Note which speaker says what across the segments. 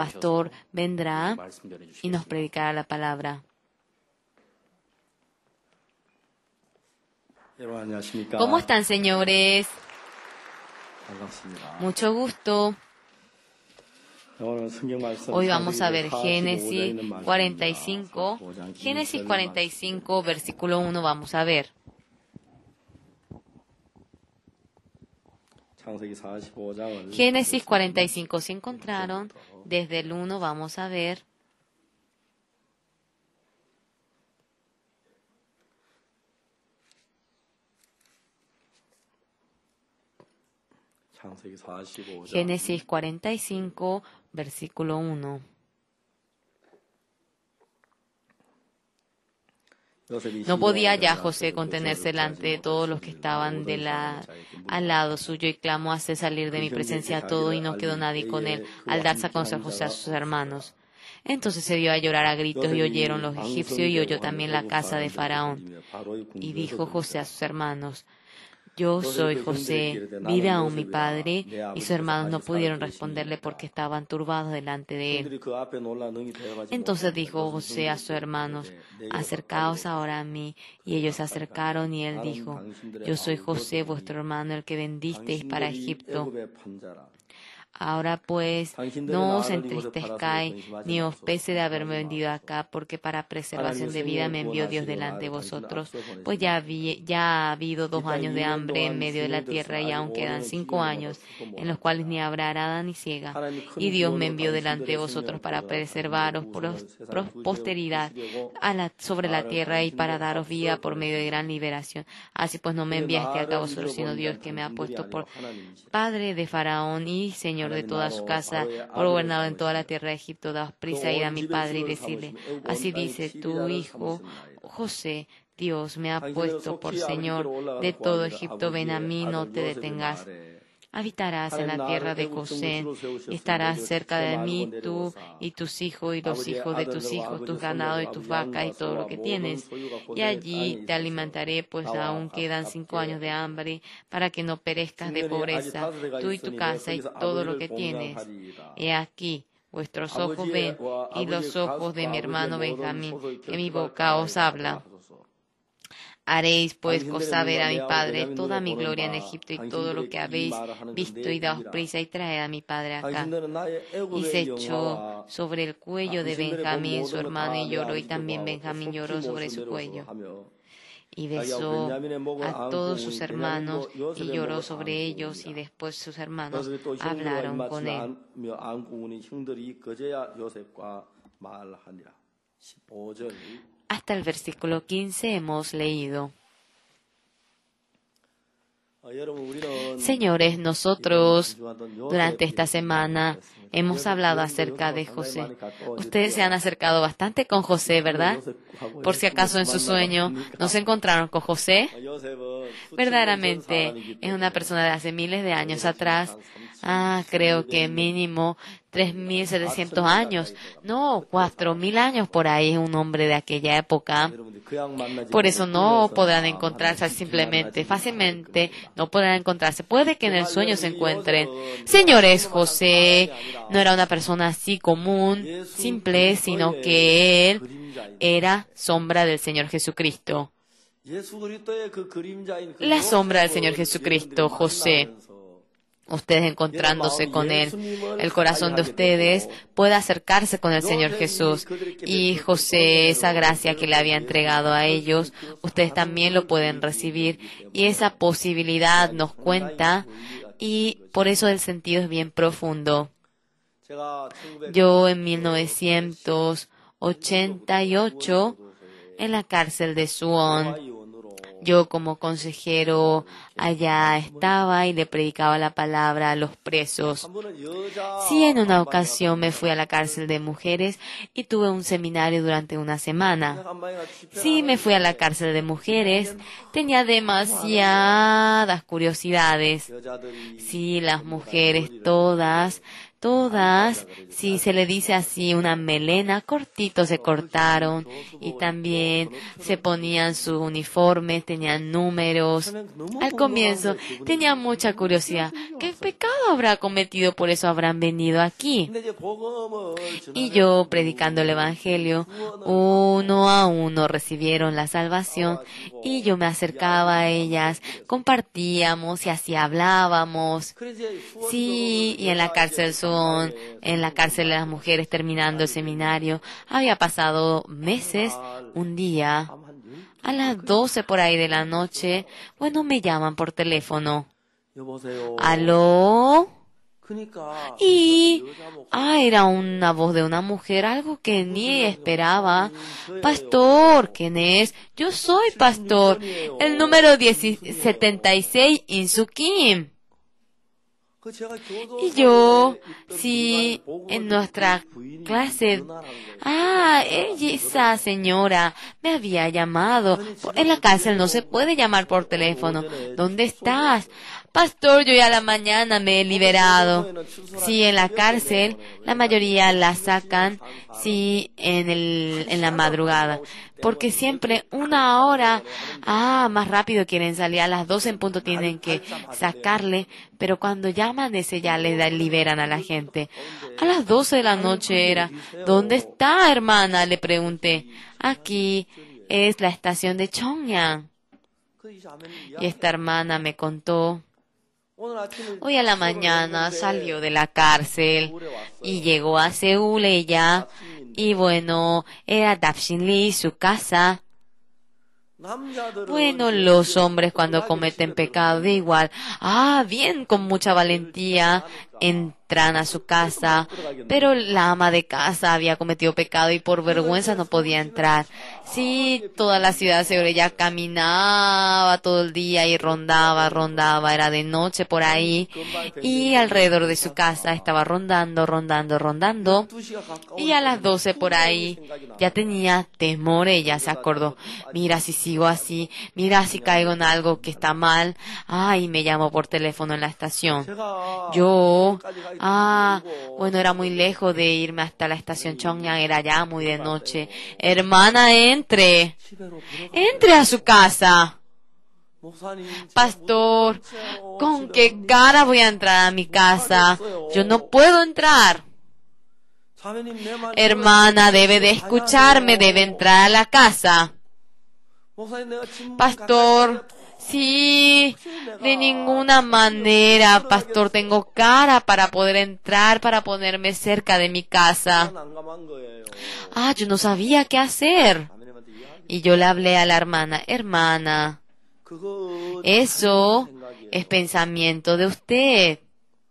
Speaker 1: pastor vendrá y nos predicará la palabra. ¿Cómo están, señores? Mucho gusto. Hoy vamos a ver Génesis 45. Génesis 45, versículo 1, vamos a ver. Génesis 45 se encontraron. Desde el 1 vamos a ver. Génesis 45, versículo 1. No podía ya José contenerse delante de todos los que estaban al lado suyo, y clamó: hace salir de mi presencia a todo, y no quedó nadie con él, al darse a conocer José a sus hermanos. Entonces se dio a llorar a gritos, y oyeron los egipcios, y oyó también la casa de Faraón. Y dijo José a sus hermanos: yo soy José, ¿vive aún mi padre? Y sus hermanos no pudieron responderle porque estaban turbados delante de él. Entonces dijo José a sus hermanos: acercaos ahora a mí. Y ellos se acercaron, y él dijo: yo soy José, vuestro hermano, el que vendisteis para Egipto. Ahora pues, no os entristezcáis, ni os pese de haberme vendido acá, porque para preservación de vida me envió Dios delante de vosotros, pues ya ha habido 2 años de hambre en medio de la tierra, y aún quedan 5 años, en los cuales ni habrá arada ni siega. Y Dios me envió delante de vosotros para preservaros posteridad sobre la tierra, y para daros vida por medio de gran liberación. Así pues no me enviaste acá vosotros, sino Dios, que me ha puesto por padre de Faraón y Señor de toda su casa, por gobernador en toda la tierra de Egipto. Daos prisa, id a mi padre y decirle: así dice tu hijo José, Dios me ha puesto por Señor de todo Egipto. Ven a mí, no te detengas. Habitarás en la tierra de Gosén, y estarás cerca de mí, tú y tus hijos y los hijos de tus hijos, tus ganados y tus vacas y todo lo que tienes. Y allí te alimentaré, pues aún quedan 5 años de hambre, para que no perezcas de pobreza, tú y tu casa y todo lo que tienes. He aquí, vuestros ojos ven, y los ojos de mi hermano Benjamín, que mi boca os habla. Haréis pues saber a mi padre toda mi gloria en Egipto, y todo lo que habéis visto, y daos prisa y traed a mi padre acá. Y se echó sobre el cuello de Benjamín su hermano, y lloró, y también Benjamín lloró sobre su cuello. Y besó a todos sus hermanos, y lloró sobre ellos, y después sus hermanos hablaron con él. Hasta el versículo 15 hemos leído. Señores, nosotros durante esta semana hemos hablado acerca de José. Ustedes se han acercado bastante con José, ¿verdad? Por si acaso en su sueño no se encontraron con José. Verdaderamente es una persona de hace miles de años atrás. Creo que mínimo 3.700 años. No, 4.000 años por ahí, es un hombre de aquella época. Por eso no podrán encontrarse fácilmente no podrán encontrarse. Puede que en el sueño se encuentren. Señores, José no era una persona así común, simple, sino que él era sombra del Señor Jesucristo. La sombra del Señor Jesucristo, José. Ustedes encontrándose con Él, el corazón de ustedes puede acercarse con el Señor Jesús. Y José, esa gracia que le había entregado a ellos, ustedes también lo pueden recibir. Y esa posibilidad nos cuenta, y por eso el sentido es bien profundo. Yo en 1988, en la cárcel de Suwon, yo como consejero allá estaba y le predicaba la palabra a los presos. Sí, en una ocasión me fui a la cárcel de mujeres y tuve un seminario durante una semana. Sí, me fui a la cárcel de mujeres. Tenía demasiadas curiosidades. Sí, las mujeres todas Todas, si se le dice así, una melena, cortito se cortaron y también se ponían sus uniformes, tenían números. Al comienzo tenía mucha curiosidad. ¿Qué pecado habrá cometido? Por eso habrán venido aquí. Y yo, predicando el Evangelio, uno a uno recibieron la salvación y yo me acercaba a ellas, compartíamos y así hablábamos. Sí, y en la cárcel en la cárcel de las mujeres terminando el seminario, había pasado meses. Un día, a las 12 por ahí de la noche, bueno, me llaman por teléfono. ¿Aló? Y, era una voz de una mujer, algo que ni esperaba. Pastor, ¿quién es? Yo soy pastor, el número 76, Insukim. Y yo, sí, en nuestra clase, esa señora me había llamado. En la cárcel no se puede llamar por teléfono. ¿Dónde estás? Pastor, yo ya a la mañana me he liberado. Sí, en la cárcel, la mayoría la sacan, sí, en la madrugada. Porque siempre una hora, más rápido quieren salir, a las 12 en punto tienen que sacarle, pero cuando ya amanece ya liberan a la gente. A las 12 de la noche era, ¿dónde está, hermana? Le pregunté. Aquí es la estación de Chongyang. Y esta hermana me contó. Hoy a la mañana salió de la cárcel y llegó a Seúl ella. Y bueno, era Dapshin Lee, su casa. Bueno, los hombres cuando cometen pecado de igual, bien, con mucha valentía, entran a su casa, pero la ama de casa había cometido pecado y por vergüenza no podía entrar. Sí, toda la ciudad sobre ella caminaba todo el día y rondaba, era de noche por ahí, y alrededor de su casa estaba rondando, y a las 12 por ahí ya tenía temor, ella se acordó, mira si sigo así, mira si caigo en algo que está mal, y me llamó por teléfono en la estación. Yo, bueno, era muy lejos de irme hasta la estación Chongyang, era ya muy de noche. Hermana, entre a su casa. Pastor, ¿con qué cara voy a entrar a mi casa? Yo no puedo entrar. Hermana, debe de escucharme, debe entrar a la casa. Pastor, sí, de ninguna manera, pastor, tengo cara para poder entrar, para ponerme cerca de mi casa. Yo no sabía qué hacer. Y yo le hablé a la hermana, eso es pensamiento de usted.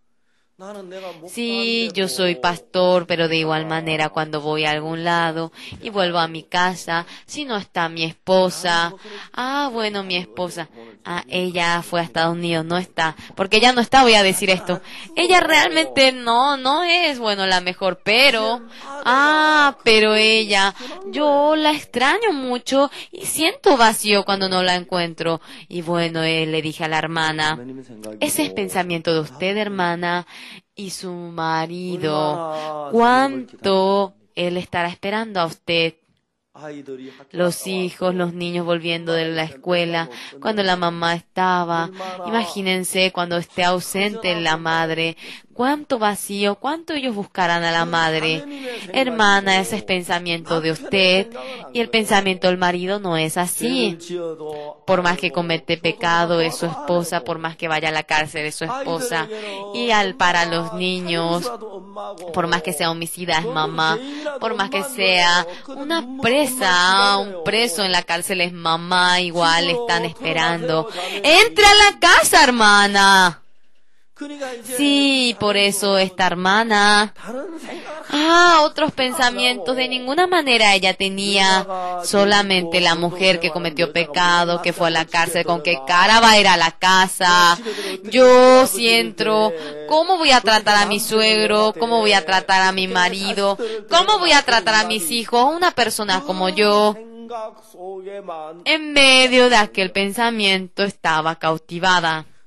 Speaker 1: Sí, yo soy pastor, pero de igual manera cuando voy a algún lado y vuelvo a mi casa, si no está mi esposa, bueno, mi esposa, ella fue a Estados Unidos, no está, porque ella no está, voy a decir esto, ella realmente no es, bueno, la mejor, pero ella, yo la extraño mucho y siento vacío cuando no la encuentro. Y bueno, le dije a la hermana, ese es pensamiento de usted, hermana, y su marido, ¿cuánto él estará esperando a usted? Los hijos, los niños volviendo de la escuela, cuando la mamá estaba, imagínense cuando esté ausente la madre, cuánto vacío, cuánto ellos buscarán a la madre. Hermana, ese es pensamiento de usted, y el pensamiento del marido no es así. Por más que comete pecado es su esposa, por más que vaya a la cárcel es su esposa, y para los niños, por más que sea homicida es mamá, por más que sea una presa, un preso en la cárcel es mamá, igual están esperando. ¡Entra a la casa, hermana! Sí, por eso esta hermana, otros pensamientos, de ninguna manera ella tenía, solamente la mujer que cometió pecado, que fue a la cárcel, con qué cara va a ir a la casa. Yo si entro, ¿cómo voy a tratar a mi suegro? ¿Cómo voy a tratar a mi marido? ¿Cómo voy a tratar a mis hijos? Una persona como yo. En medio de aquel pensamiento estaba cautivada.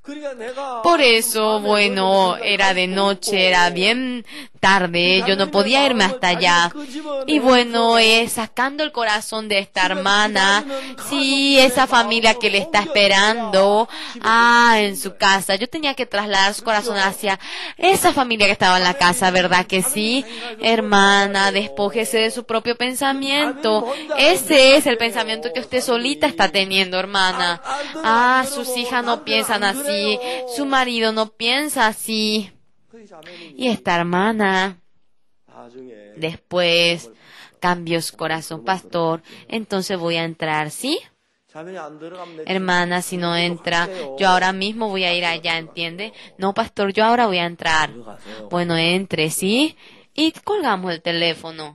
Speaker 1: Por eso, bueno, era de noche, era bien tarde, yo no podía irme hasta allá. Y bueno, sacando el corazón de esta hermana, sí, esa familia que le está esperando, en su casa. Yo tenía que trasladar su corazón hacia esa familia que estaba en la casa, ¿verdad que sí? Hermana, despójese de su propio pensamiento. Ese es el pensamiento que usted solita está teniendo, hermana. Sus hijas no piensan así, su marido no piensa así. Y esta hermana después cambió su corazón, pastor, entonces voy a entrar, ¿sí? Hermana, si no entra, yo ahora mismo voy a ir allá, ¿entiende? No, pastor, yo ahora voy a entrar. Bueno, entre, ¿sí? Y colgamos el teléfono.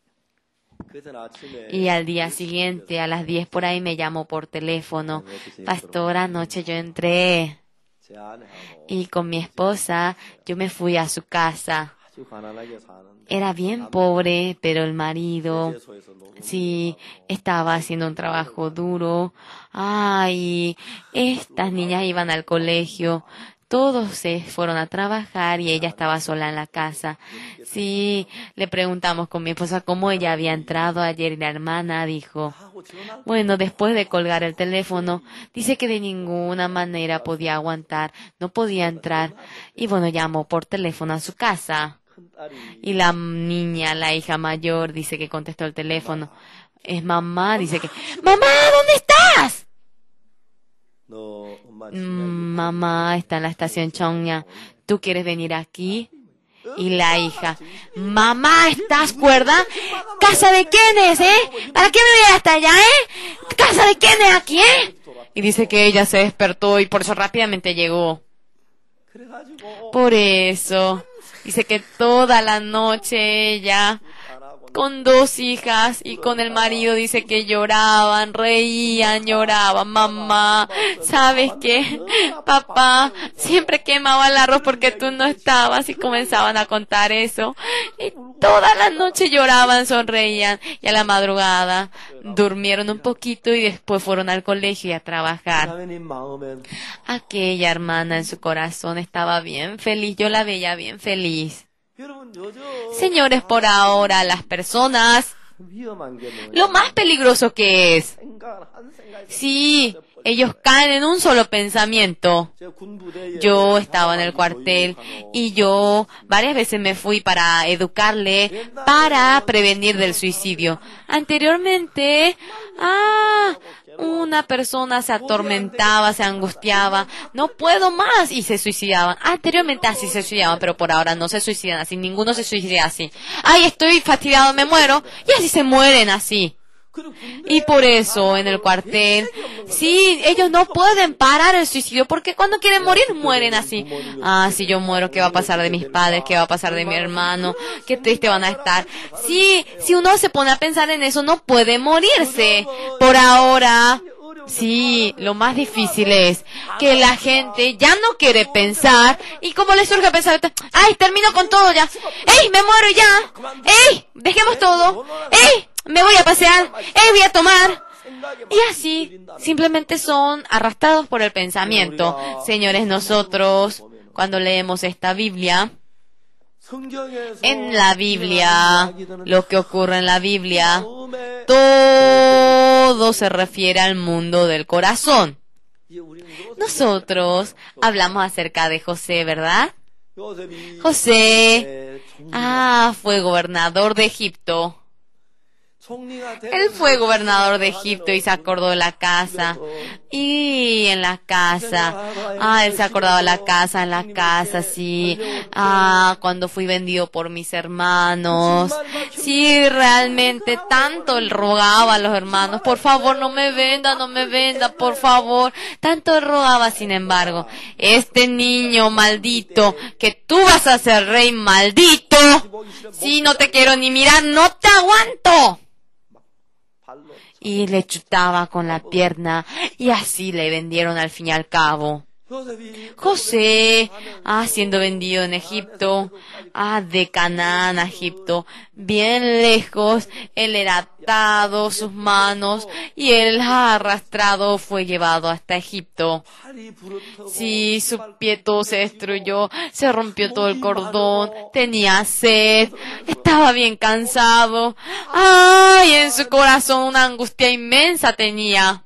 Speaker 1: Y al día siguiente, a las 10 por ahí, me llamó por teléfono. Pastor, anoche yo entré. Y con mi esposa, yo me fui a su casa. Era bien pobre, pero el marido, sí, estaba haciendo un trabajo duro. Estas niñas iban al colegio. Todos se fueron a trabajar y ella estaba sola en la casa. Sí, le preguntamos con mi esposa cómo ella había entrado ayer y la hermana dijo, bueno, después de colgar el teléfono, dice que de ninguna manera podía aguantar, no podía entrar. Y bueno, llamó por teléfono a su casa. Y la niña, la hija mayor, dice que contestó el teléfono. Es mamá, dice que, ¡mamá, ¿dónde estás? Mamá está en la estación Chongya. ¿Tú quieres venir aquí? Y la hija, mamá, ¿estás cuerda? ¿Casa de quién es, ¿Para qué me voy hasta allá, ¿Casa de quién es aquí, Y dice que ella se despertó y por eso rápidamente llegó. Por eso, dice que toda la noche ella, con 2 hijas y con el marido, dice que lloraban, reían, lloraban. Mamá, ¿sabes qué? Papá siempre quemaba el arroz porque tú no estabas y comenzaban a contar eso. Y toda la noche lloraban, sonreían y a la madrugada durmieron un poquito y después fueron al colegio y a trabajar. Aquella hermana en su corazón estaba bien feliz, yo la veía bien feliz. Señores, por ahora las personas, lo más peligroso que es, sí, ellos caen en un solo pensamiento. Yo estaba en el cuartel y yo varias veces me fui para educarle, para prevenir del suicidio. Anteriormente, una persona se atormentaba, se angustiaba, no puedo más, y se suicidaban. Anteriormente así se suicidaban, pero por ahora no se suicidan así, ninguno se suicida así. Estoy fastidiado, me muero, y así se mueren así. Y por eso en el cuartel, sí, ellos no pueden parar el suicidio, porque cuando quieren morir, mueren así. Si yo muero, ¿qué va a pasar de mis padres? ¿Qué va a pasar de mi hermano? Qué triste van a estar. Sí, si uno se pone a pensar en eso, no puede morirse. Por ahora, sí, lo más difícil es que la gente ya no quiere pensar, y como le surge pensar, termino con todo ya. Me muero ya. Dejemos todo. Me voy a pasear, voy a tomar. Y así, simplemente son arrastrados por el pensamiento. Señores, nosotros, cuando leemos esta Biblia, en la Biblia, lo que ocurre en la Biblia, todo se refiere al mundo del corazón. Nosotros hablamos acerca de José, ¿verdad? José, fue gobernador de Egipto. Él fue gobernador de Egipto y se acordó de la casa. Y en la casa, él se acordaba de la casa, en la casa, sí. Cuando fui vendido por mis hermanos. Sí, realmente tanto él rogaba a los hermanos, por favor, no me venda, por favor. Tanto él rogaba, sin embargo, este niño maldito, que tú vas a ser rey maldito. Sí, no te quiero ni mirar, no te aguanto. Y le chutaba con la pierna y así le vendieron al fin y al cabo. José, siendo vendido en Egipto, de Canaán a Egipto, bien lejos, él era atado sus manos y él arrastrado fue llevado hasta Egipto. Sí, su pie todo se destruyó, se rompió todo el cordón, tenía sed, estaba bien cansado. Y en su corazón una angustia inmensa tenía.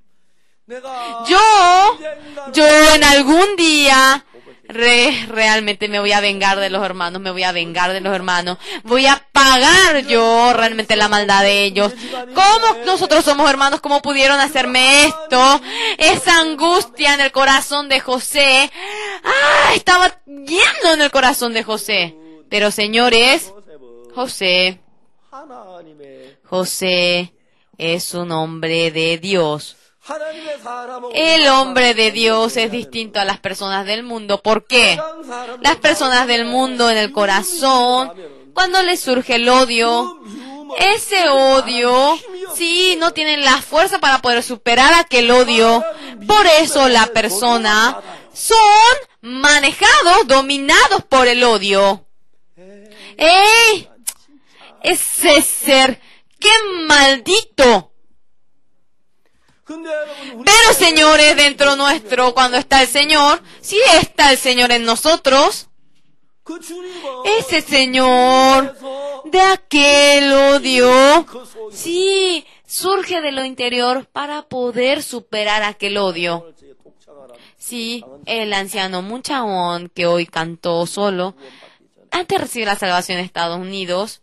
Speaker 1: Yo en algún día realmente me voy a vengar de los hermanos, voy a pagar yo realmente la maldad de ellos. ¿Cómo nosotros somos hermanos? ¿Cómo pudieron hacerme esto? Esa angustia en el corazón de José, estaba yendo en el corazón de José. Pero señores, José es un hombre de Dios. El hombre de Dios es distinto a las personas del mundo. ¿Por qué? Las personas del mundo en el corazón, cuando les surge el odio, ese odio, sí, no tienen la fuerza para poder superar aquel odio. Por eso la persona son manejados, dominados por el odio. Ese ser, ¡qué maldito! Pero señores, dentro nuestro, cuando está el Señor, si está el Señor en nosotros, ese Señor de aquel odio, sí, surge de lo interior para poder superar aquel odio. Sí, el anciano Moon Chang-won, que hoy cantó solo, antes de recibir la salvación en Estados Unidos,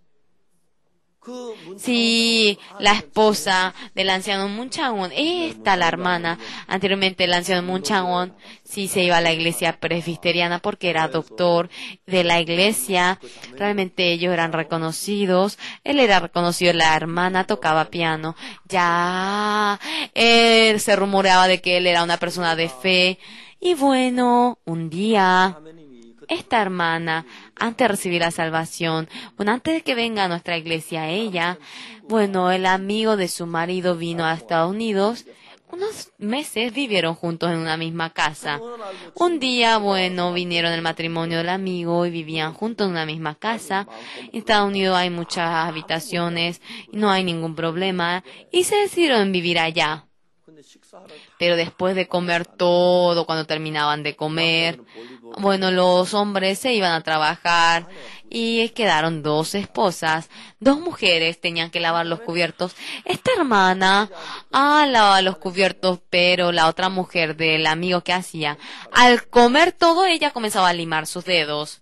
Speaker 1: sí, la esposa del anciano Moon Chang-won, la hermana. Anteriormente el anciano Moon Chang-won sí se iba a la iglesia presbiteriana porque era doctor de la iglesia. Realmente ellos eran reconocidos. Él era reconocido, la hermana tocaba piano. Ya, se rumoreaba de que él era una persona de fe. Y bueno, un día, esta hermana, antes de recibir la salvación, antes de que venga a nuestra iglesia ella, el amigo de su marido vino a Estados Unidos. Unos meses vivieron juntos en una misma casa. Un día, vinieron el matrimonio del amigo y vivían juntos en una misma casa. En Estados Unidos hay muchas habitaciones, no hay ningún problema, y se decidieron vivir allá. Pero después de comer todo, cuando terminaban de comer, los hombres se iban a trabajar y quedaron 2 esposas, 2 mujeres tenían que lavar los cubiertos. Esta hermana lavaba los cubiertos, pero la otra mujer del amigo que hacía, al comer todo, ella comenzaba a limar sus dedos.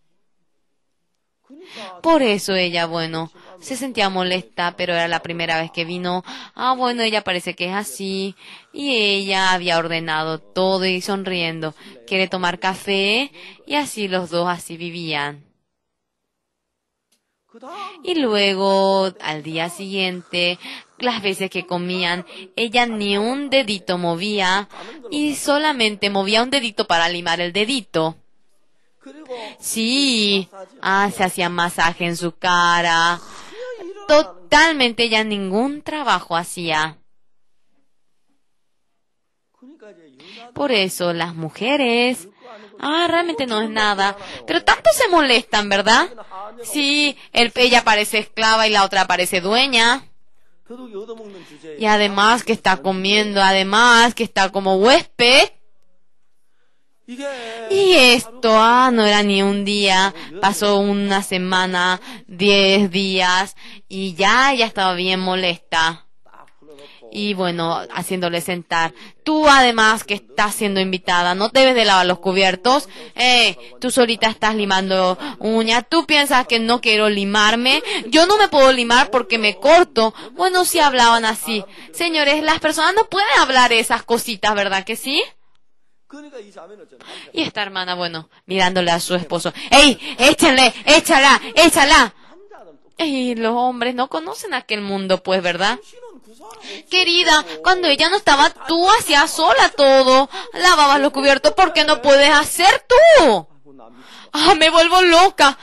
Speaker 1: Por eso ella, se sentía molesta, pero era la primera vez que vino. Ella parece que es así. Y ella había ordenado todo y sonriendo. ¿Quiere tomar café? Y así los dos así vivían. Y luego, al día siguiente, las veces que comían, ella ni un dedito movía y solamente movía un dedito para limar el dedito. Sí, se hacía masaje en su cara. Totalmente ella ningún trabajo hacía. Por eso las mujeres, realmente no es nada, pero tanto se molestan, ¿verdad? Sí, ella parece esclava y la otra parece dueña. Y además que está comiendo, además que está como huésped. Y esto, no era ni un día, pasó una semana, 10 días, y ya estaba bien molesta. Y haciéndole sentar. Tú además que estás siendo invitada, no debes de lavar los cubiertos. Tú solita estás limando uñas. Tú piensas que no quiero limarme. Yo no me puedo limar porque me corto. Sí hablaban así. Señores, las personas no pueden hablar esas cositas, ¿verdad que sí? Y esta hermana, mirándole a su esposo, ¡ey! ¡Échala! Y los hombres no conocen aquel mundo, pues, ¿verdad? Querida, cuando ella no estaba, tú hacías sola todo. Lavabas los cubiertos, ¿por qué no puedes hacer tú? Me vuelvo loca.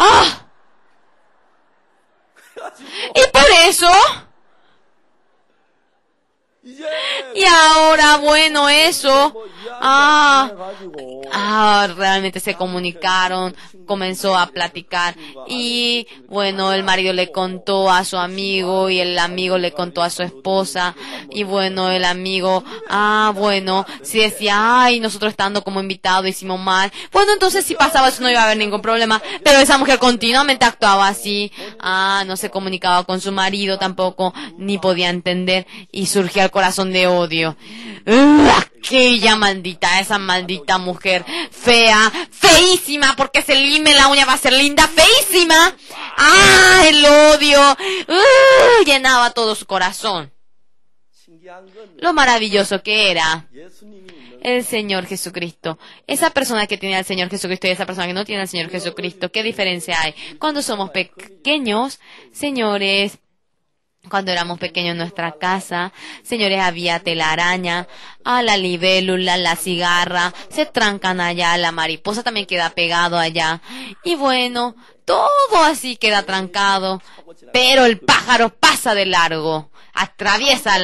Speaker 1: Y por eso... Y ahora, eso, Realmente se comunicaron, comenzó a platicar y bueno, el marido le contó a su amigo y el amigo le contó a su esposa y bueno, el amigo, si decía, nosotros estando como invitados hicimos mal, bueno, entonces si pasaba eso no iba a haber ningún problema, pero esa mujer continuamente actuaba así, no se comunicaba con su marido tampoco, ni podía entender y surgía el corazón de odio. Esa maldita mujer fea, feísima, porque se lime la uña va a ser linda, feísima. El odio llenaba todo su corazón. Lo maravilloso que era el Señor Jesucristo. Esa persona que tiene al Señor Jesucristo y esa persona que no tiene al Señor Jesucristo, ¿qué diferencia hay? Cuando somos pequeños, señores, cuando éramos pequeños en nuestra casa, señores, había telaraña, la libélula, la cigarra, se trancan allá, la mariposa también queda pegado allá. Y bueno, todo así queda trancado, pero el pájaro pasa de largo, atraviesa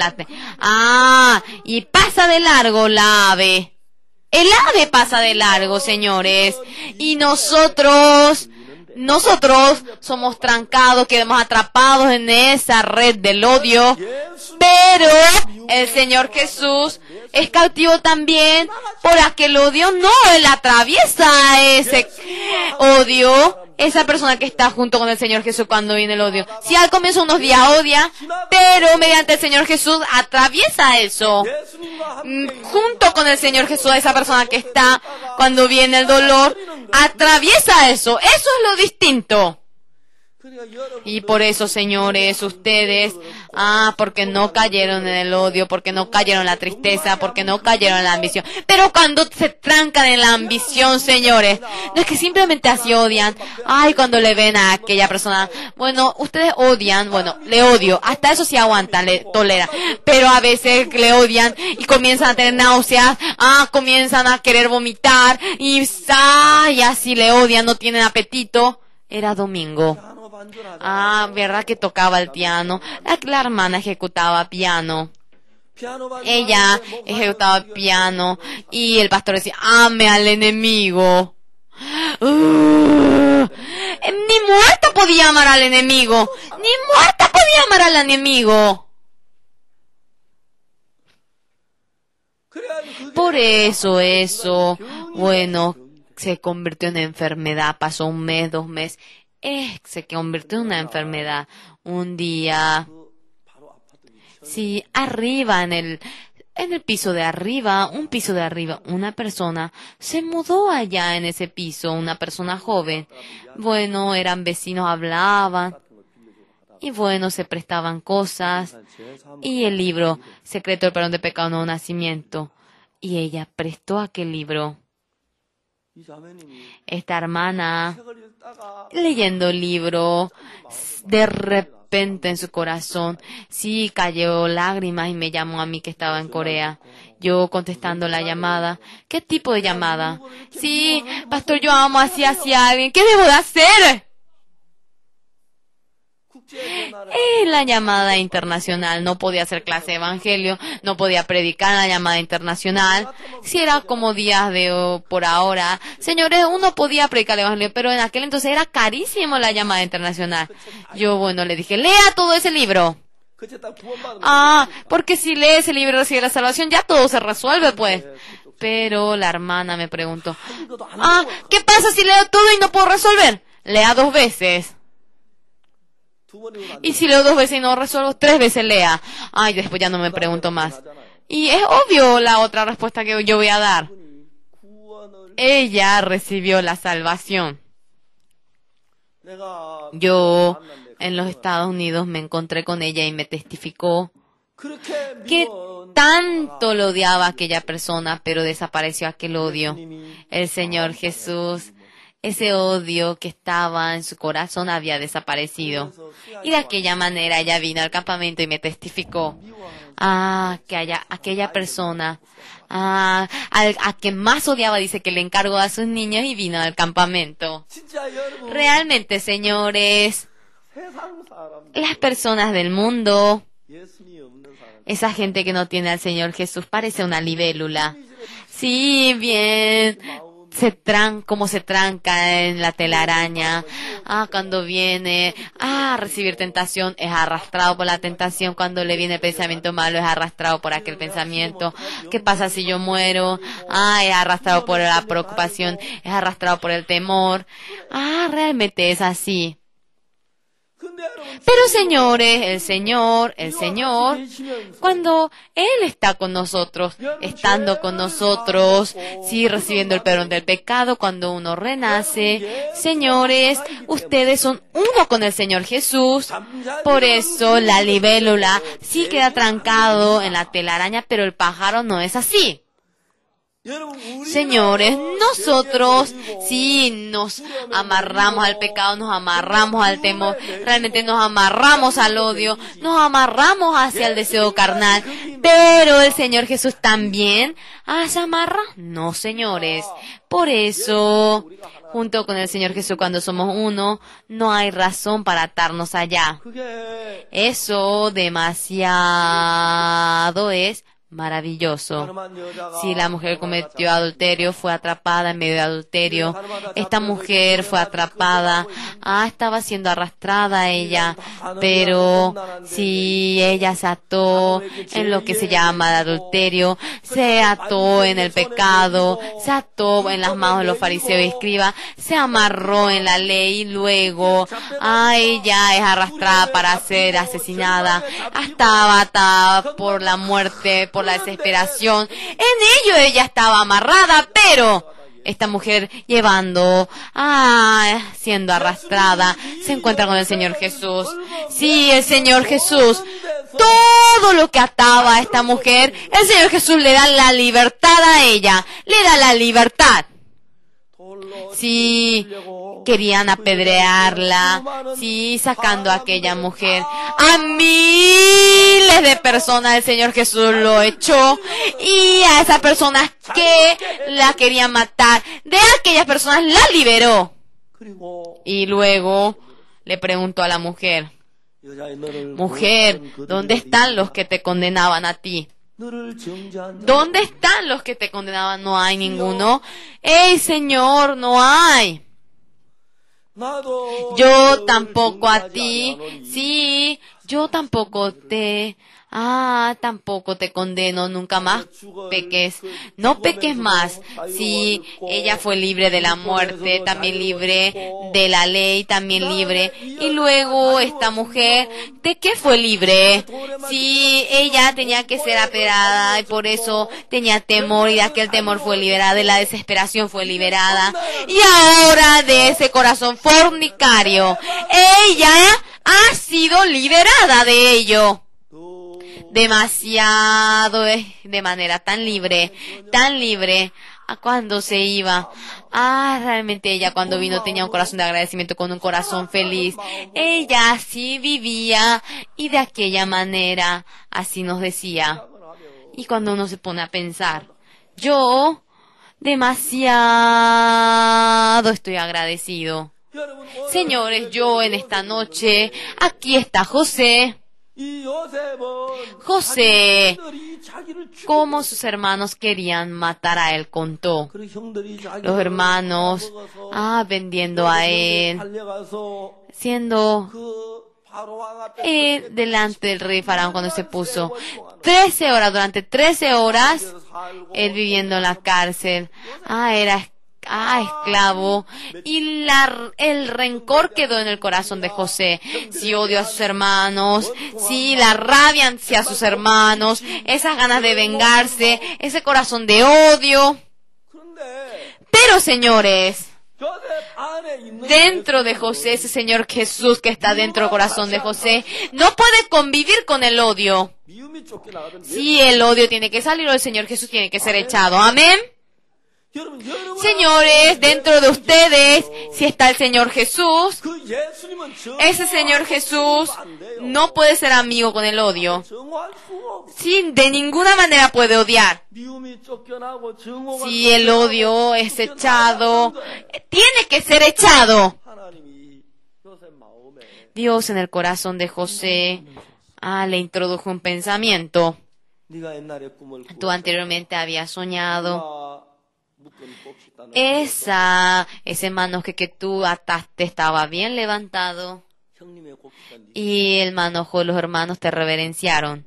Speaker 1: y pasa de largo la ave. El ave pasa de largo, señores, y nosotros somos trancados, quedamos atrapados en esa red del odio, pero el Señor Jesús es cautivo también por aquel odio. No, Él atraviesa ese odio, esa persona que está junto con el Señor Jesús cuando viene el odio. Si al comienzo unos días odia, pero mediante el Señor Jesús atraviesa eso. Junto con el Señor Jesús, esa persona que está cuando viene el dolor, atraviesa eso. Eso es lo distinto. Y por eso, señores, ustedes, porque no cayeron en el odio, porque no cayeron en la tristeza, porque no cayeron en la ambición. Pero cuando se trancan en la ambición, señores, no es que simplemente así odian. Cuando le ven a aquella persona, bueno, ustedes odian, le odio, hasta eso sí aguantan, le toleran. Pero a veces le odian y comienzan a tener náuseas, comienzan a querer vomitar y así le odian, no tienen apetito. Era domingo. ¿Verdad que tocaba el piano? La hermana ejecutaba piano. Ella ejecutaba piano y el pastor decía, ame al enemigo. Ni muerta podía amar al enemigo. Ni muerta podía amar al enemigo. Por eso, bueno, se convirtió en enfermedad. Pasó un mes, 2 meses. Se convirtió en una enfermedad. Un día, sí, arriba, en el piso de arriba, una persona se mudó allá en ese piso, una persona joven. Bueno, eran vecinos, hablaban. Y bueno, se prestaban cosas. Y el libro, Secreto del Perdón de Pecado, Nuevo Nacimiento. Y ella prestó aquel libro. Esta hermana, leyendo el libro, de repente en su corazón, sí, cayó lágrimas y me llamó a mí que estaba en Corea. Yo contestando la llamada. ¿Qué tipo de llamada? Sí, pastor, yo amo así hacia alguien. ¿Qué debo de hacer? Es la llamada internacional. No podía hacer clase de evangelio, no podía predicar en la llamada internacional. Si era como días de por ahora, señores, uno podía predicar el evangelio, pero en aquel entonces era carísimo la llamada internacional. Yo, bueno, le dije, lea todo ese libro. Porque si lee ese libro recibe la salvación, ya todo se resuelve, pues. Pero la hermana me preguntó, ¿qué pasa si leo todo y no puedo resolver? Lea 2 veces. Y si leo 2 veces y no resuelvo, 3 veces lea. Después ya no me pregunto más. Y es obvio la otra respuesta que yo voy a dar. Ella recibió la salvación. Yo en los Estados Unidos me encontré con ella y me testificó que tanto lo odiaba a aquella persona, pero desapareció aquel odio. El Señor Jesús, ese odio que estaba en su corazón había desaparecido. Y de aquella manera ella vino al campamento y me testificó que aquella persona, a quien más odiaba, dice que le encargó a sus niños y vino al campamento. Realmente, señores, las personas del mundo, esa gente que no tiene al Señor Jesús, parece una libélula. Sí, bien. Como se tranca en la telaraña. Cuando viene a recibir tentación, es arrastrado por la tentación. Cuando le viene pensamiento malo, es arrastrado por aquel pensamiento. ¿Qué pasa si yo muero? Es arrastrado por la preocupación, es arrastrado por el temor. Realmente es así. Pero señores, el Señor, cuando Él está con nosotros, estando con nosotros, sí, recibiendo el perdón del pecado, cuando uno renace, señores, ustedes son uno con el Señor Jesús. Por eso la libélula sí queda trancado en la telaraña, pero el pájaro no es así. Señores, nosotros sí nos amarramos al pecado, nos amarramos al temor, realmente nos amarramos al odio, nos amarramos hacia el deseo carnal, pero el Señor Jesús también se amarra. No, señores, por eso, junto con el Señor Jesús, cuando somos uno, no hay razón para atarnos allá. Eso demasiado es maravilloso. Si la mujer cometió adulterio, fue atrapada en medio de adulterio. Esta mujer fue atrapada, estaba siendo arrastrada ella, pero si ella se ató en lo que se llama de adulterio, se ató en el pecado, se ató en las manos de los fariseos y escribas, se amarró en la ley y luego ella es arrastrada para ser asesinada, estaba atada por la muerte, por la desesperación. En ello ella estaba amarrada, pero esta mujer siendo arrastrada, se encuentra con el Señor Jesús. Sí, el Señor Jesús, todo lo que ataba a esta mujer, el Señor Jesús le da la libertad a ella, le da la libertad. Sí, querían apedrearla, sí, sacando a aquella mujer. A miles de personas el Señor Jesús lo echó, y a esas personas que la querían matar, de aquellas personas la liberó. Y luego le preguntó a la mujer: mujer, ¿dónde están los que te condenaban a ti? ¿Dónde están los que te condenaban? No hay ninguno. ¡Ey, Señor, no hay! Yo tampoco a ti. Sí, yo tampoco tampoco te condeno, nunca más peques. No peques más. Sí, ella fue libre de la muerte, también libre de la ley, también libre. Y luego esta mujer, ¿de qué fue libre? Sí, ella tenía que ser apedreada y por eso tenía temor, y de aquel temor fue liberada, de la desesperación fue liberada. Y ahora de ese corazón fornicario, ella ha sido liberada de ello. Demasiado, de manera tan libre, a cuando se iba. Realmente ella cuando vino tenía un corazón de agradecimiento, con un corazón feliz. Ella así vivía y de aquella manera así nos decía. Y cuando uno se pone a pensar, yo demasiado estoy agradecido. Señores, yo en esta noche, aquí está José, como sus hermanos querían matar a él, contó. Los hermanos, vendiendo a él, siendo delante del rey Faraón cuando se puso 13 horas, durante 13 horas, él viviendo en la cárcel, era esclavo, y el rencor quedó en el corazón de José. Si odio a sus hermanos, si la rabia hacia sus hermanos, esas ganas de vengarse, ese corazón de odio. Pero señores, dentro de José, ese Señor Jesús que está dentro del corazón de José, no puede convivir con el odio. Si el odio tiene que salir, o el Señor Jesús tiene que ser echado. Amén. Señores, dentro de ustedes, si está el Señor Jesús, ese Señor Jesús no puede ser amigo con el odio. Sí, de ninguna manera puede odiar. Si el odio es echado, tiene que ser echado. Dios en el corazón de José le introdujo un pensamiento. Tú anteriormente habías soñado. Ese manoje que tú ataste estaba bien levantado. Y el manojo, los hermanos te reverenciaron.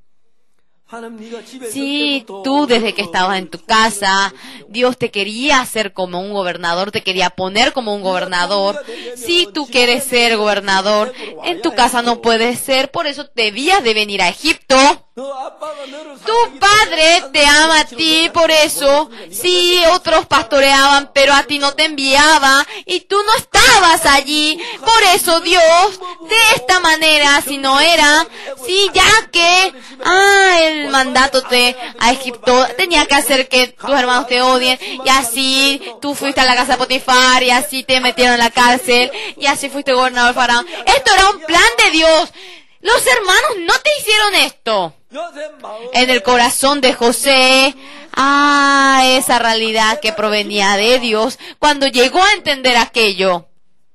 Speaker 1: Sí, tú desde que estabas en tu casa, Dios te quería hacer como un gobernador, te quería poner como un gobernador. Si tú quieres ser gobernador, en tu casa no puedes ser, por eso debías de venir a Egipto. Tu padre te ama a ti, por eso, sí, otros pastoreaban, pero a ti no te enviaba, y tú no estabas allí. Por eso Dios, de esta manera, si no era, sí, ya que, el mandato a Egipto tenía que hacer que tus hermanos te odien, y así tú fuiste a la casa de Potifar, y así te metieron en la cárcel, y así fuiste gobernador del faraón. Esto era un plan de Dios. Los hermanos no te hicieron esto. En el corazón de José, esa realidad que provenía de Dios, cuando llegó a entender aquello.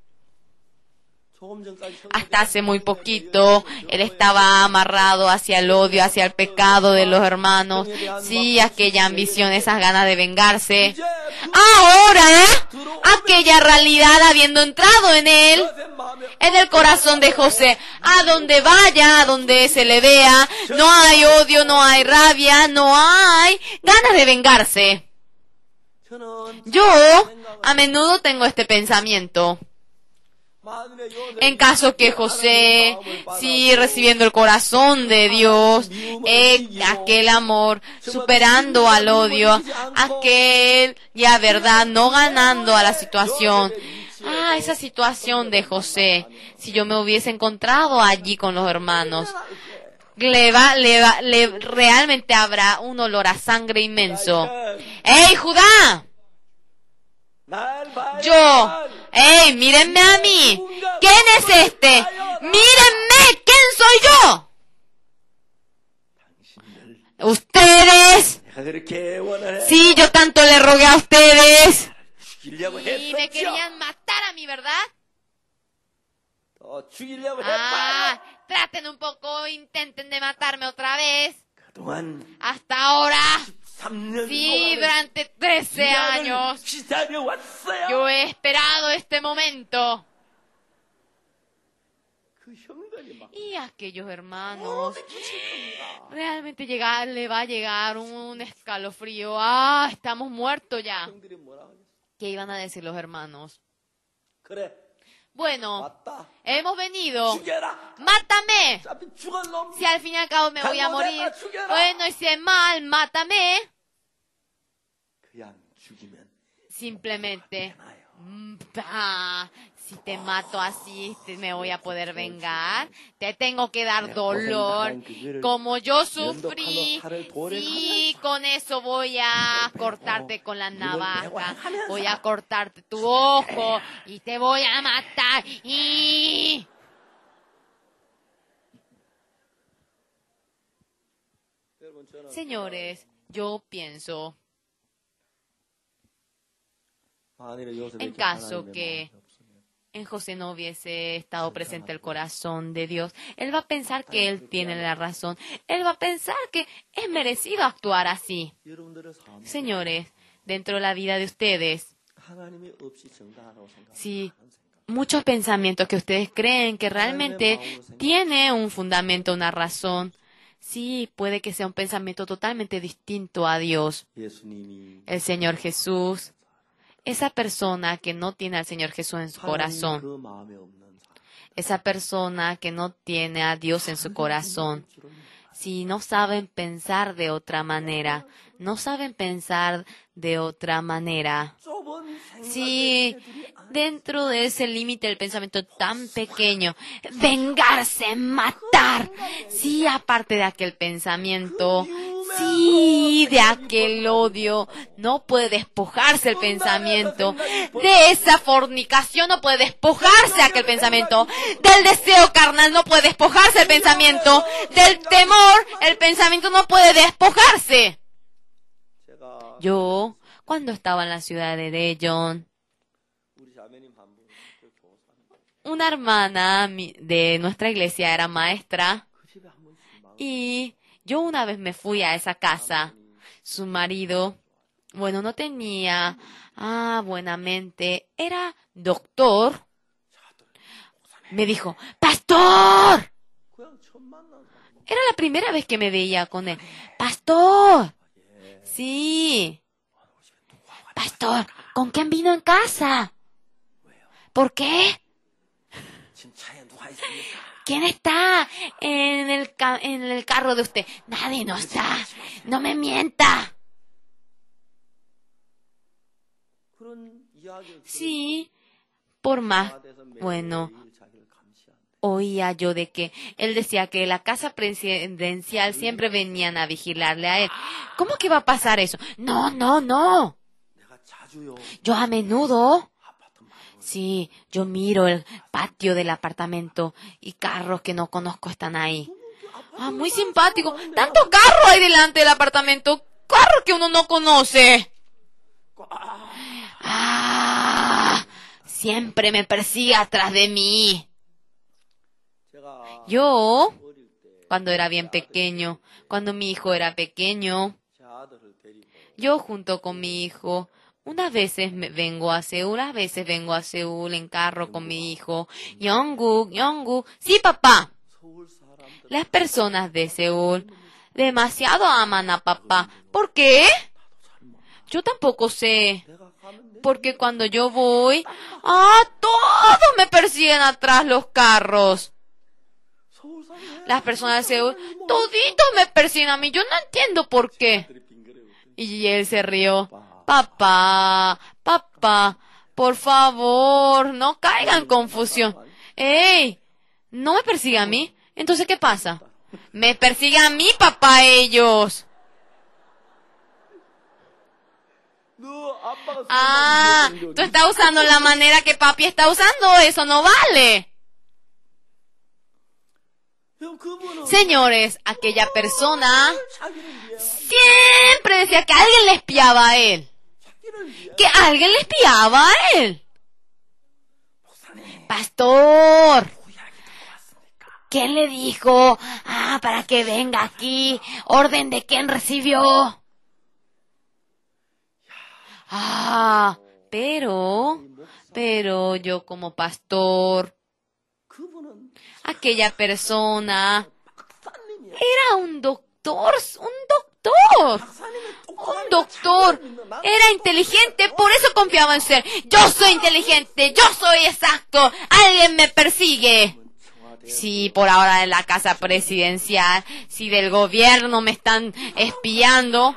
Speaker 1: Hasta hace muy poquito, él estaba amarrado hacia el odio, hacia el pecado de los hermanos. Sí, aquella ambición, esas ganas de vengarse. Ahora, aquella realidad habiendo entrado en él, en el corazón de José, a donde vaya, a donde se le vea, no hay odio, no hay rabia, no hay ganas de vengarse. Yo, a menudo tengo este pensamiento. En caso que José, sí, recibiendo el corazón de Dios, aquel amor, superando al odio, aquel, ya verdad, no ganando a la situación. Esa situación de José, si yo me hubiese encontrado allí con los hermanos, realmente habrá un olor a sangre inmenso. ¡Ey, Judá! Mírenme a mí. ¿Quién es este? Mírenme, ¿quién soy yo? Ustedes. Sí, yo tanto le rogué a ustedes. Y me querían matar a mí, ¿verdad? Traten un poco, intenten de matarme otra vez. Hasta ahora. Sí, durante 13 años yo he esperado este momento. Y a aquellos hermanos realmente le va a llegar un escalofrío. Estamos muertos ya. ¿Qué iban a decir los hermanos? Bueno, hemos venido. ¡Mátame! Si al fin y al cabo me voy a morir. Bueno, hice mal, mátame. Simplemente, si te mato así, me voy a poder vengar. Te tengo que dar dolor. Como yo sufrí, sí, con eso voy a cortarte con la navaja. Voy a cortarte tu ojo y te voy a matar. Señores, yo pienso, en caso que en José no hubiese estado presente el corazón de Dios, él va a pensar que él tiene la razón. Él va a pensar que es merecido actuar así. Señores, dentro de la vida de ustedes, si muchos pensamientos que ustedes creen que realmente tiene un fundamento, una razón, sí, puede que sea un pensamiento totalmente distinto a Dios. El Señor Jesús, esa persona que no tiene al Señor Jesús en su corazón, esa persona que no tiene a Dios en su corazón, si no saben pensar de otra manera, si dentro de ese límite del pensamiento tan pequeño, vengarse, matar, sí, aparte de aquel pensamiento, sí, de aquel odio, no puede despojarse el pensamiento, de esa fornicación no puede despojarse aquel pensamiento, del deseo carnal no puede despojarse el pensamiento, del temor, el pensamiento no puede despojarse. Yo, cuando estaba en la ciudad de Daejeon, una hermana de nuestra iglesia era maestra y Yo una vez me fui a esa casa. Su marido, bueno, no tenía buenamente, era doctor. Me dijo, ¡Pastor! Era la primera vez que me veía con él. ¡Pastor! Sí. Pastor, ¿con quién vino en casa? ¿Por qué? ¿Quién está en el carro de usted? Nadie no está. No me mienta. Sí, por más. Bueno, oía yo de que él decía que la casa presidencial siempre venían a vigilarle a él. ¿Cómo que va a pasar eso? No, no, no. Yo a menudo, sí, yo miro el patio del apartamento y carros que no conozco están ahí. Muy simpático. Tanto carro hay delante del apartamento. Carros que uno no conoce. Siempre me persigue atrás de mí. Yo, cuando era bien pequeño, cuando mi hijo era pequeño, yo junto con mi hijo, unas veces vengo a Seúl, a veces vengo a Seúl en carro con mi hijo. Yongguk. Sí, papá. Las personas de Seúl demasiado aman a papá. ¿Por qué? Yo tampoco sé. Porque cuando yo voy, todos me persiguen atrás los carros. Las personas de Seúl, toditos me persiguen a mí. Yo no entiendo por qué. Y él se rió. Papá, por favor, no caiga en confusión. ¡Ey! ¿No me persigue a mí? Entonces, ¿qué pasa? Me persigue a mí, papá, ellos. Tú estás usando la manera que papi está usando. Eso no vale. Señores, aquella persona siempre decía que alguien le espiaba a él. Que alguien le espiaba a él. Pastor, ¿quién le dijo? Para que venga aquí. ¿Orden de quién recibió? Pero yo como pastor, aquella persona era un doctor. Era inteligente, por eso confiaba en ser. Yo soy inteligente, yo soy exacto, alguien me persigue. Sí, por ahora en la casa presidencial, si del gobierno me están espiando.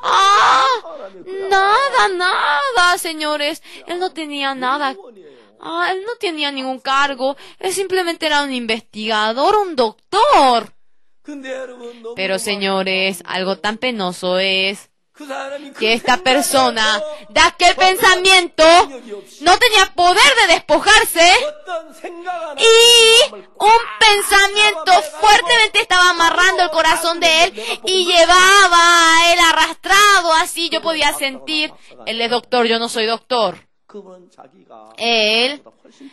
Speaker 1: Nada, señores. Él no tenía nada. Él no tenía ningún cargo. Él simplemente era un investigador, un doctor. Pero, señores, algo tan penoso es que esta persona de aquel pensamiento no tenía poder de despojarse y un pensamiento fuertemente estaba amarrando el corazón de él y llevaba a él arrastrado así. Yo podía sentir, él es doctor, yo no soy doctor. Él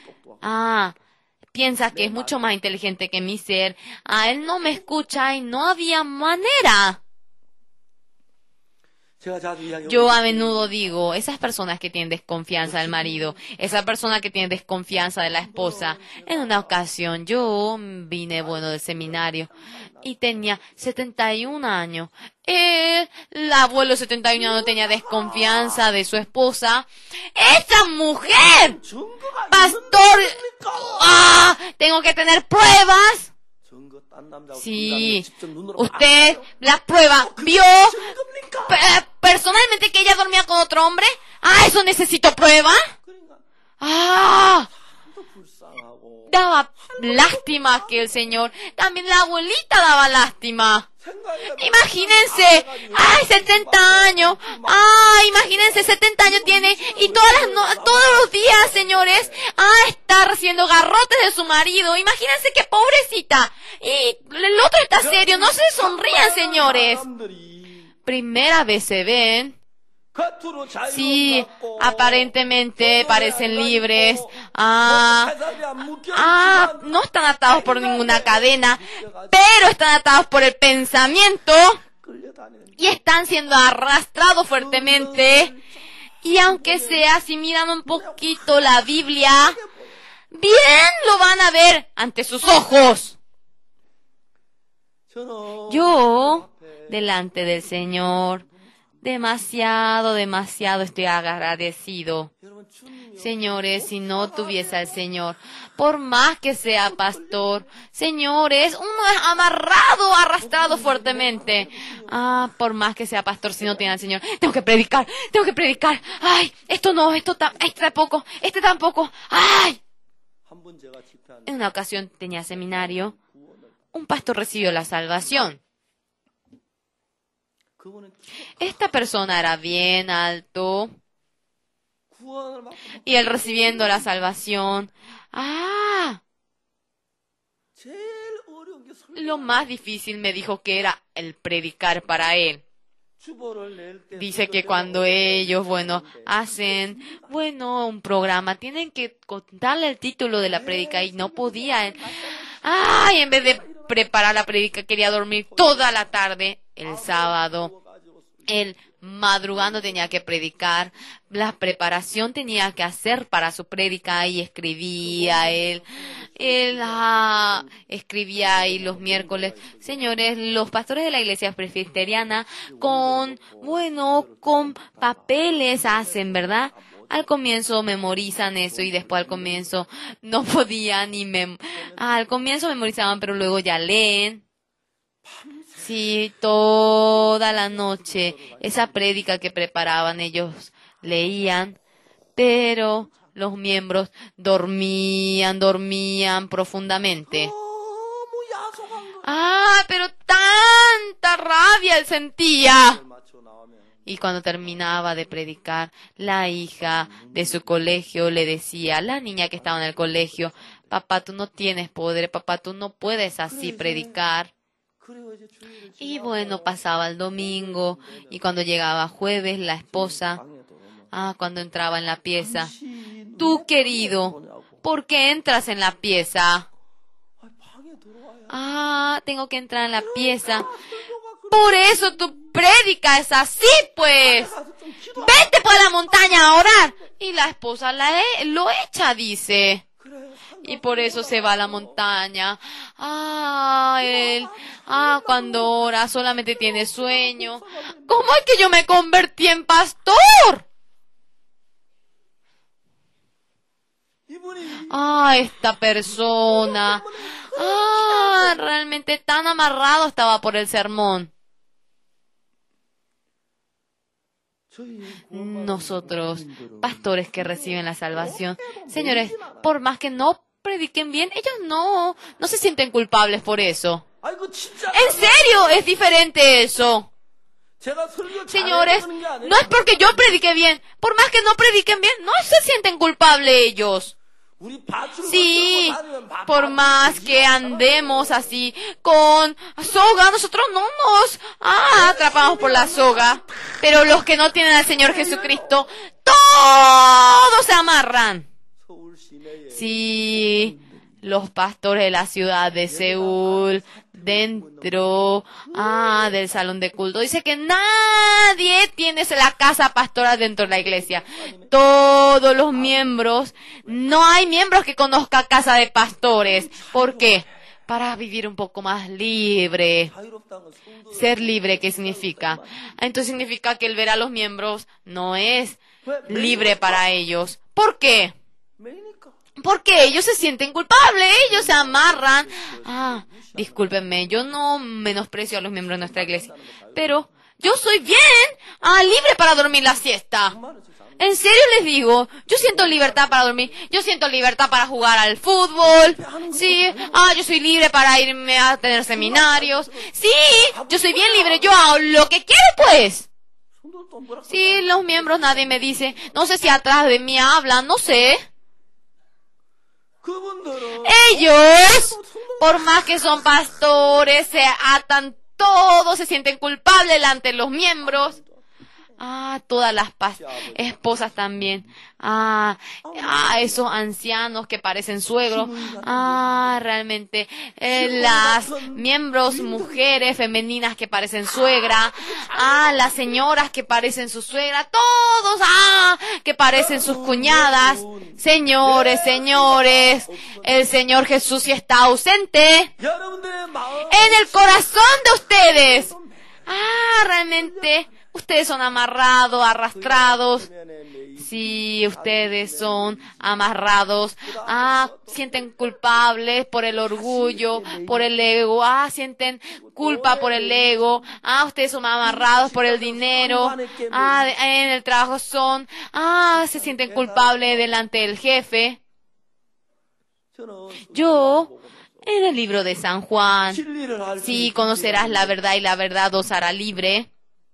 Speaker 1: piensa que es mucho más inteligente que mi ser. Él no me escucha y no había manera. Yo a menudo digo, esas personas que tienen desconfianza del marido, esa persona que tiene desconfianza de la esposa. En una ocasión yo vine, del seminario y tenía 71 años. El abuelo de 71 años no tenía desconfianza de su esposa. ¡Esa mujer! ¡Pastor! ¡Tengo que tener pruebas! Sí, usted la prueba vio personalmente que ella dormía con otro hombre. Eso necesito prueba. Daba lástima que el señor, también la abuelita daba lástima. Imagínense, 70 años, imagínense, 70 años tiene y todos los días, señores, está recibiendo garrotes de su marido. Imagínense qué pobrecita. Y el otro está serio, no se sonrían, señores. Primera vez se ven Sí, aparentemente parecen libres. No están atados por ninguna cadena, pero están atados por el pensamiento y están siendo arrastrados fuertemente. Y aunque sea, si miran un poquito la Biblia, bien lo van a ver ante sus ojos. Yo, delante del Señor, demasiado estoy agradecido. Señores, si no tuviese al Señor, por más que sea pastor, señores, uno es amarrado, arrastrado fuertemente. Por más que sea pastor, si no tiene al Señor, tengo que predicar. Ay, esto no, este tampoco, este tampoco. Ay. En una ocasión tenía seminario, un pastor recibió la salvación. Esta persona era bien alto y él recibiendo la salvación. Lo más difícil me dijo que era el predicar para él. Dice que cuando ellos, hacen, un programa, tienen que contarle el título de la prédica y no podía. Y en vez de preparar la prédica quería dormir toda la tarde. El sábado, él madrugando tenía que predicar, la preparación tenía que hacer para su prédica y escribía él escribía ahí los miércoles. Señores, los pastores de la iglesia presbiteriana con papeles hacen, ¿verdad? Al comienzo memorizan eso y después al comienzo no podían al comienzo memorizaban, pero luego ya leen. Sí, toda la noche esa prédica que preparaban ellos leían, pero los miembros dormían profundamente. Pero tanta rabia él sentía. Y cuando terminaba de predicar, la hija de su colegio le decía a la niña que estaba en el colegio: papá, tú no tienes poder, papá, tú no puedes así predicar. Y pasaba el domingo y cuando llegaba jueves, la esposa, cuando entraba en la pieza: tú, querido, ¿por qué entras en la pieza? Tengo que entrar en la pieza. Por eso tu prédica es así, pues. Vete por la montaña a orar. Y la esposa lo echa, dice. Y por eso se va a la montaña. Cuando ora solamente tiene sueño. ¿Cómo es que yo me convertí en pastor? Esta persona. Realmente tan amarrado estaba por el sermón. Nosotros, pastores que reciben la salvación, señores, por más que no prediquen bien, ellos no se sienten culpables por eso. En serio, es diferente eso. Señores, no es porque yo predique bien, por más que no prediquen bien, no se sienten culpables ellos. Sí, por más que andemos así con soga, nosotros no nos atrapamos por la soga, pero los que no tienen al Señor Jesucristo, todos se amarran. Sí, los pastores de la ciudad de Seúl, dentro del salón de culto, dice que nadie tiene la casa pastoral dentro de la iglesia. Todos los miembros, no hay miembros que conozcan casa de pastores. ¿Por qué? Para vivir un poco más libre. Ser libre, ¿qué significa? Entonces significa que el ver a los miembros no es libre para ellos. ¿Por qué? Porque ellos se sienten culpables, ellos se amarran. Discúlpenme, yo no menosprecio a los miembros de nuestra iglesia, pero yo soy bien libre para dormir la siesta. En serio les digo, yo siento libertad para dormir, yo siento libertad para jugar al fútbol, sí, yo soy libre para irme a tener seminarios, sí, yo soy bien libre, yo hago lo que quiero, pues. Sí, los miembros, nadie me dice, no sé si atrás de mí hablan, no sé. Ellos, por más que son pastores, se atan todos, se sienten culpables delante de los miembros. Todas las esposas también. Esos ancianos que parecen suegros. Realmente. Las miembros mujeres femeninas que parecen suegra. Las señoras que parecen su suegra. Todos, que parecen sus cuñadas. Señores, el Señor Jesús sí está ausente en el corazón de ustedes. Realmente. Ustedes son amarrados, arrastrados. Sí, ustedes son amarrados. Sienten culpables por el orgullo, por el ego. Sienten culpa por el ego. Ustedes son amarrados por el dinero. En el trabajo se sienten culpables delante del jefe. Yo, en el libro de San Juan, sí, conocerás la verdad y la verdad os hará libre.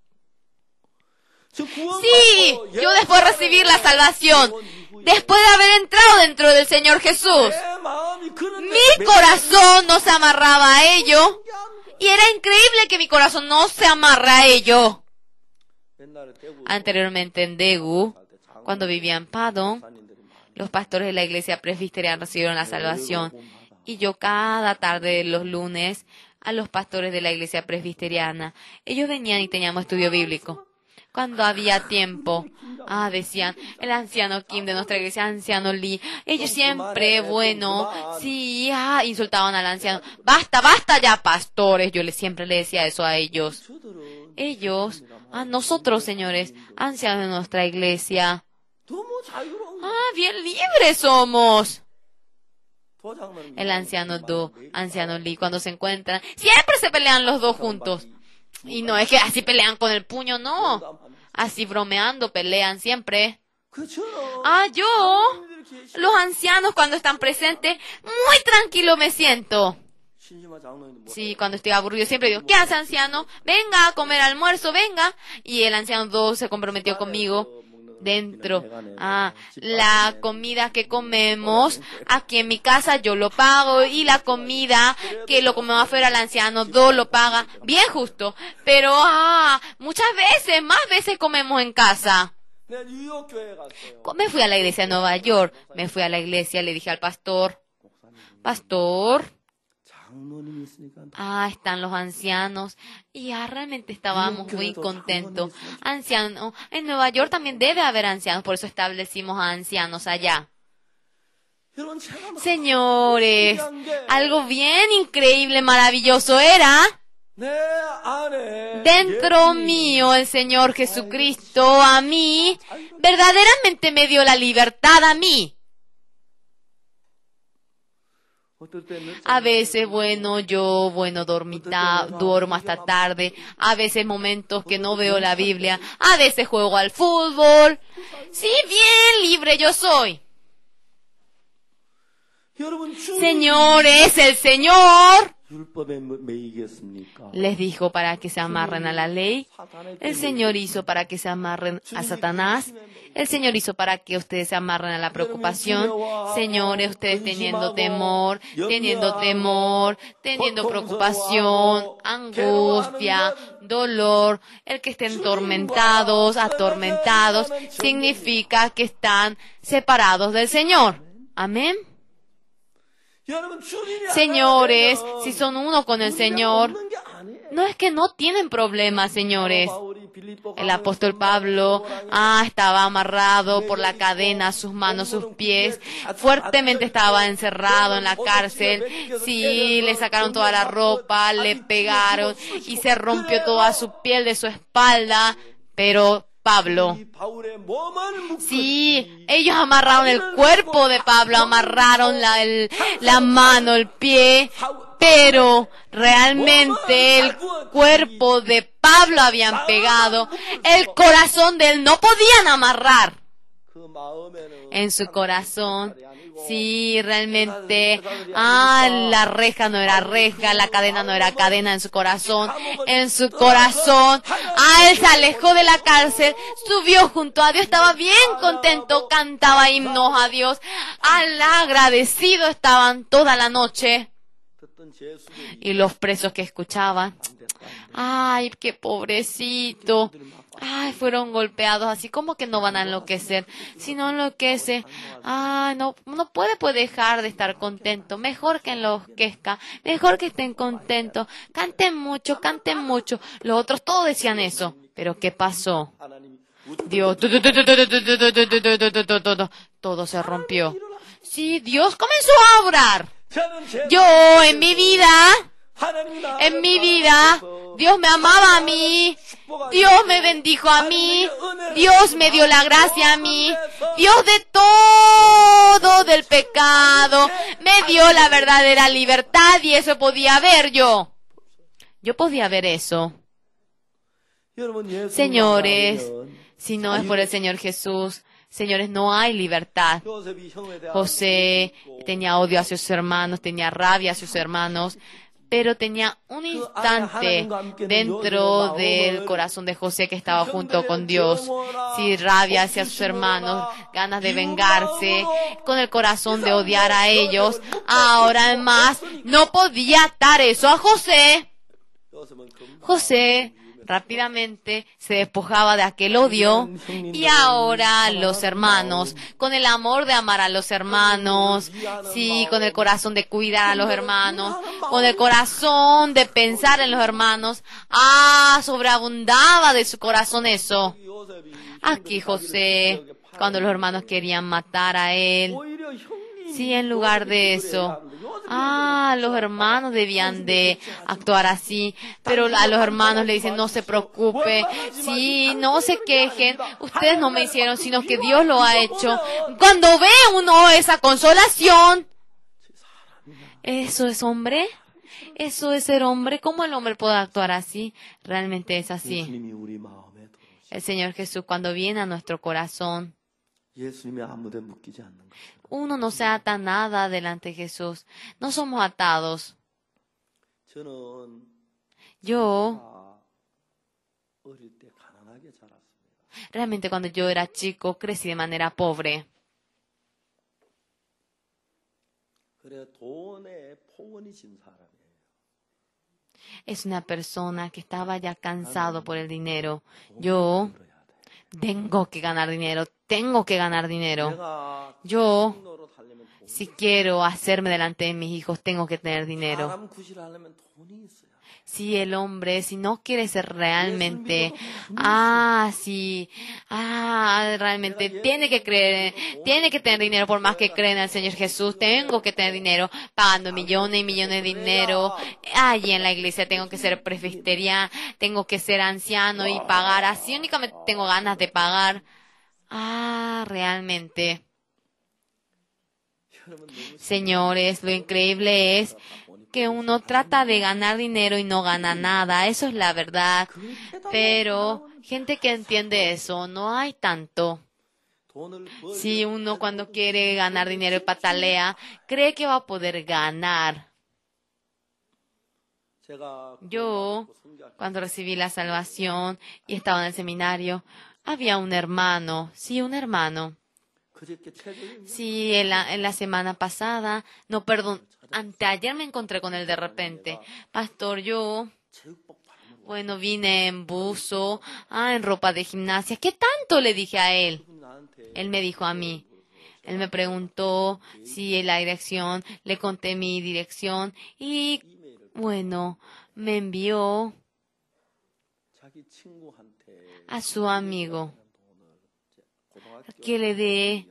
Speaker 1: Sí, yo después de recibir la salvación, después de haber entrado dentro del Señor Jesús, mi corazón no se amarraba a ello, y era increíble que mi corazón no se amarra a ello. Anteriormente en Daegu, cuando vivía en Padong, los pastores de la iglesia presbiteriana recibieron la salvación, y yo cada tarde de los lunes, a los pastores de la iglesia presbiteriana, ellos venían y teníamos estudio bíblico. Cuando había tiempo, decían, el anciano Kim de nuestra iglesia, anciano Lee, ellos siempre, sí, insultaban al anciano. Basta ya, pastores, yo siempre le decía eso a ellos. Ellos, nosotros, señores, ancianos de nuestra iglesia, bien libres somos. El anciano Do, anciano Lee, cuando se encuentran, siempre se pelean los dos juntos. Y no es que así pelean con el puño, no. Así bromeando pelean siempre. Los ancianos cuando están presentes, muy tranquilo me siento. Sí, cuando estoy aburrido siempre digo, ¿qué hace anciano? Venga a comer almuerzo, venga. Y el anciano Do se comprometió conmigo. Dentro, la comida que comemos aquí en mi casa yo lo pago, y la comida que lo comemos afuera el anciano Do lo paga, bien justo, pero muchas veces, más veces comemos en casa. Me fui a la iglesia de Nueva York, le dije al pastor, están los ancianos, y realmente estábamos muy contentos. Ancianos, en Nueva York también debe haber ancianos, por eso establecimos a ancianos allá. Señores, algo bien increíble, maravilloso era, dentro mío el Señor Jesucristo a mí, verdaderamente me dio la libertad a mí. A veces, yo duermo hasta tarde, a veces momentos que no veo la Biblia, a veces juego al fútbol. Sí, bien libre yo soy. Señores, el Señor les dijo para que se amarren a la ley. El Señor hizo para que se amarren a Satanás. El Señor hizo para que ustedes se amarren a la preocupación. Señores, ustedes teniendo temor, teniendo preocupación, angustia, dolor, el que estén atormentados, significa que están separados del Señor. Amén. Señores, si son uno con el Señor, no es que no tienen problemas, señores. El apóstol Pablo, estaba amarrado por la cadena, sus manos, sus pies. Fuertemente estaba encerrado en la cárcel. Sí, le sacaron toda la ropa, le pegaron y se rompió toda su piel de su espalda. Pero Pablo, sí, ellos amarraron el cuerpo de Pablo, amarraron la mano, el pie, pero realmente el cuerpo de Pablo habían pegado, el corazón de él no podían amarrar. En su corazón, sí, realmente, la reja no era reja, la cadena no era cadena en su corazón, él se alejó de la cárcel, subió junto a Dios, estaba bien contento, cantaba himnos a Dios, agradecido estaban toda la noche. Y los presos que escuchaban, Ay, qué pobrecito. Ay, fueron golpeados, así como que no van a enloquecer. Si no enloquece, ay, no puede dejar de estar contento. Mejor que enloquezca, mejor que estén contentos. Canten mucho, canten mucho. Los otros todos decían eso. Pero ¿qué pasó? Dios, todo se rompió. Sí, Dios comenzó a orar. Yo, en mi vida, Dios me amaba a mí, Dios me bendijo a mí, Dios me dio la gracia a mí, Dios de todo del pecado, me dio la verdadera libertad y eso podía ver yo. Yo podía ver eso. Señores, si no es por el Señor Jesús, señores, no hay libertad. José tenía odio hacia sus hermanos, tenía rabia hacia sus hermanos, pero tenía un instante dentro del corazón de José que estaba junto con Dios. Sí, rabia hacia sus hermanos, ganas de vengarse, con el corazón de odiar a ellos. Ahora además, no podía atar eso a José. José rápidamente se despojaba de aquel odio y ahora los hermanos, con el amor de amar a los hermanos, sí, con el corazón de cuidar a los hermanos, con el corazón de pensar en los hermanos, sobreabundaba de su corazón eso. Aquí José, cuando los hermanos querían matar a él, sí, en lugar de eso, los hermanos debían de actuar así, pero a los hermanos le dicen, no se preocupe, sí, no se quejen, ustedes no me hicieron, sino que Dios lo ha hecho. Cuando ve uno esa consolación, ¿eso es hombre? ¿Eso es ser hombre? ¿Cómo el hombre puede actuar así? Realmente es así. El Señor Jesús, cuando viene a nuestro corazón, uno no se ata nada delante de Jesús. No somos atados. Yo, realmente cuando yo era chico, crecí de manera pobre. Es una persona que estaba ya cansado por el dinero. Yo tengo que ganar dinero. Yo, si quiero hacerme delante de mis hijos, tengo que tener dinero. Si el hombre, si no quiere ser realmente, realmente tiene que creer, tiene que tener dinero por más que cree en el Señor Jesús, tengo que tener dinero, pagando millones y millones de dinero, allí en la iglesia tengo que ser presbiteriana, tengo que ser anciano y pagar, así únicamente tengo ganas de pagar. Realmente. Señores, lo increíble es que uno trata de ganar dinero y no gana nada. Eso es la verdad. Pero gente que entiende eso, no hay tanto. Si uno cuando quiere ganar dinero y patalea, cree que va a poder ganar. Yo, cuando recibí la salvación y estaba en el seminario, había un hermano. Sí, en la semana pasada, anteayer me encontré con él de repente. Pastor, yo, vine en buzo, en ropa de gimnasia. ¿Qué tanto le dije a él? Él me dijo a mí. Él me preguntó si la dirección, le conté mi dirección y, me envió a su amigo que le dé.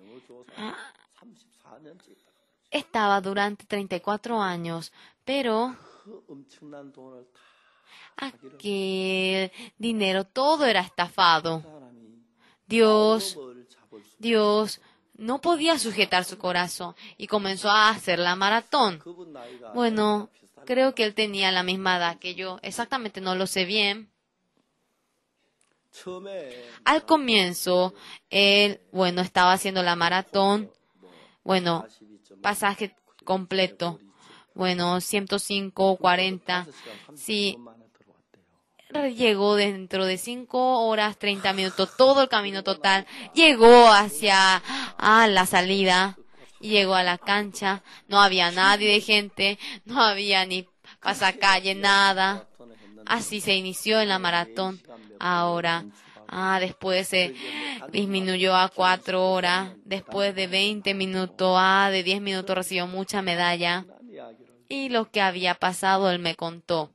Speaker 1: Estaba durante 34 años, pero aquel dinero todo era estafado. Dios no podía sujetar su corazón y comenzó a hacer la maratón. Creo que él tenía la misma edad que yo. Exactamente no lo sé bien. Al comienzo, él, estaba haciendo la maratón. Pasaje completo. 105, 40. Sí. Llegó dentro de 5 horas, 30 minutos, todo el camino total. Llegó hacia la salida. Llegó a la cancha. No había nadie de gente. No había ni pasacalle, nada. Así se inició en la maratón. Ahora, después se disminuyó a 4 horas. Después de 20 minutos, de 10 minutos recibió mucha medalla. Y lo que había pasado, él me contó.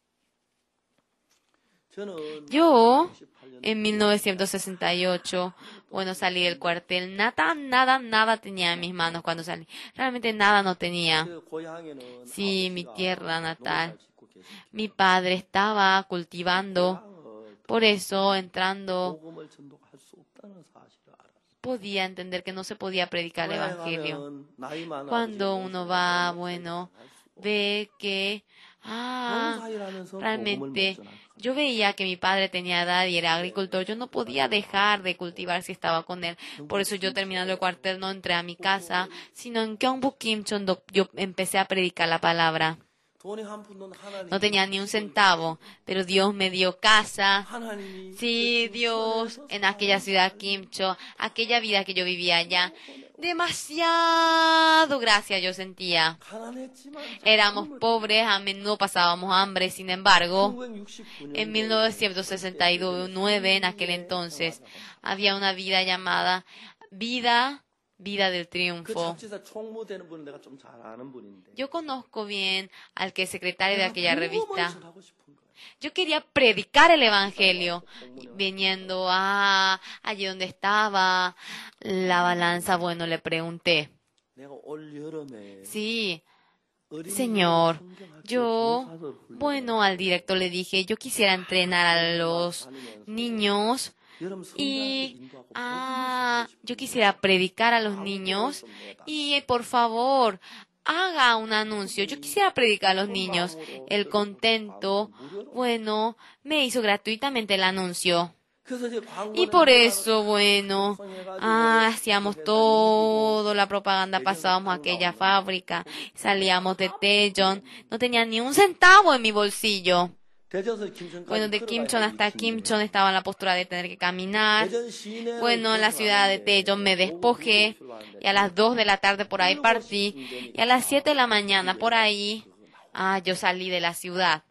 Speaker 1: Yo, en 1968, salí del cuartel. Nada tenía en mis manos cuando salí. Realmente nada no tenía. Sí, mi tierra natal. Mi padre estaba cultivando. Por eso, entrando, podía entender que no se podía predicar el evangelio. Cuando uno va, ve que, realmente, yo veía que mi padre tenía edad y era agricultor. Yo no podía dejar de cultivar si estaba con él. Por eso yo, terminando el cuartel, no entré a mi casa, sino en Gyeongbuk Kimchon yo empecé a predicar la palabra. No tenía ni un centavo, pero Dios me dio casa. Sí, Dios, en aquella ciudad Kimcho, aquella vida que yo vivía allá, demasiado gracia yo sentía. Éramos pobres, a menudo pasábamos hambre. Sin embargo, en 1969, en aquel entonces, había una vida llamada Vida del Triunfo. Yo conozco bien al que es secretario de aquella revista. Yo quería predicar el evangelio, viniendo allí donde estaba la balanza. Le pregunté. Sí, Señor, yo, al director le dije, yo quisiera entrenar a los niños. Y yo quisiera predicar a los niños y por favor haga un anuncio. Yo quisiera predicar a los niños. El contento, me hizo gratuitamente el anuncio. Y por eso, hacíamos toda la propaganda, pasábamos a aquella fábrica, salíamos de Daejeon, no tenía ni un centavo en mi bolsillo. De Kimchon hasta Kimchon estaba en la postura de tener que caminar. En la ciudad de Daejeon me despojé y a las 2 de la tarde por ahí partí y a las 7 de la mañana por ahí, yo salí de la ciudad.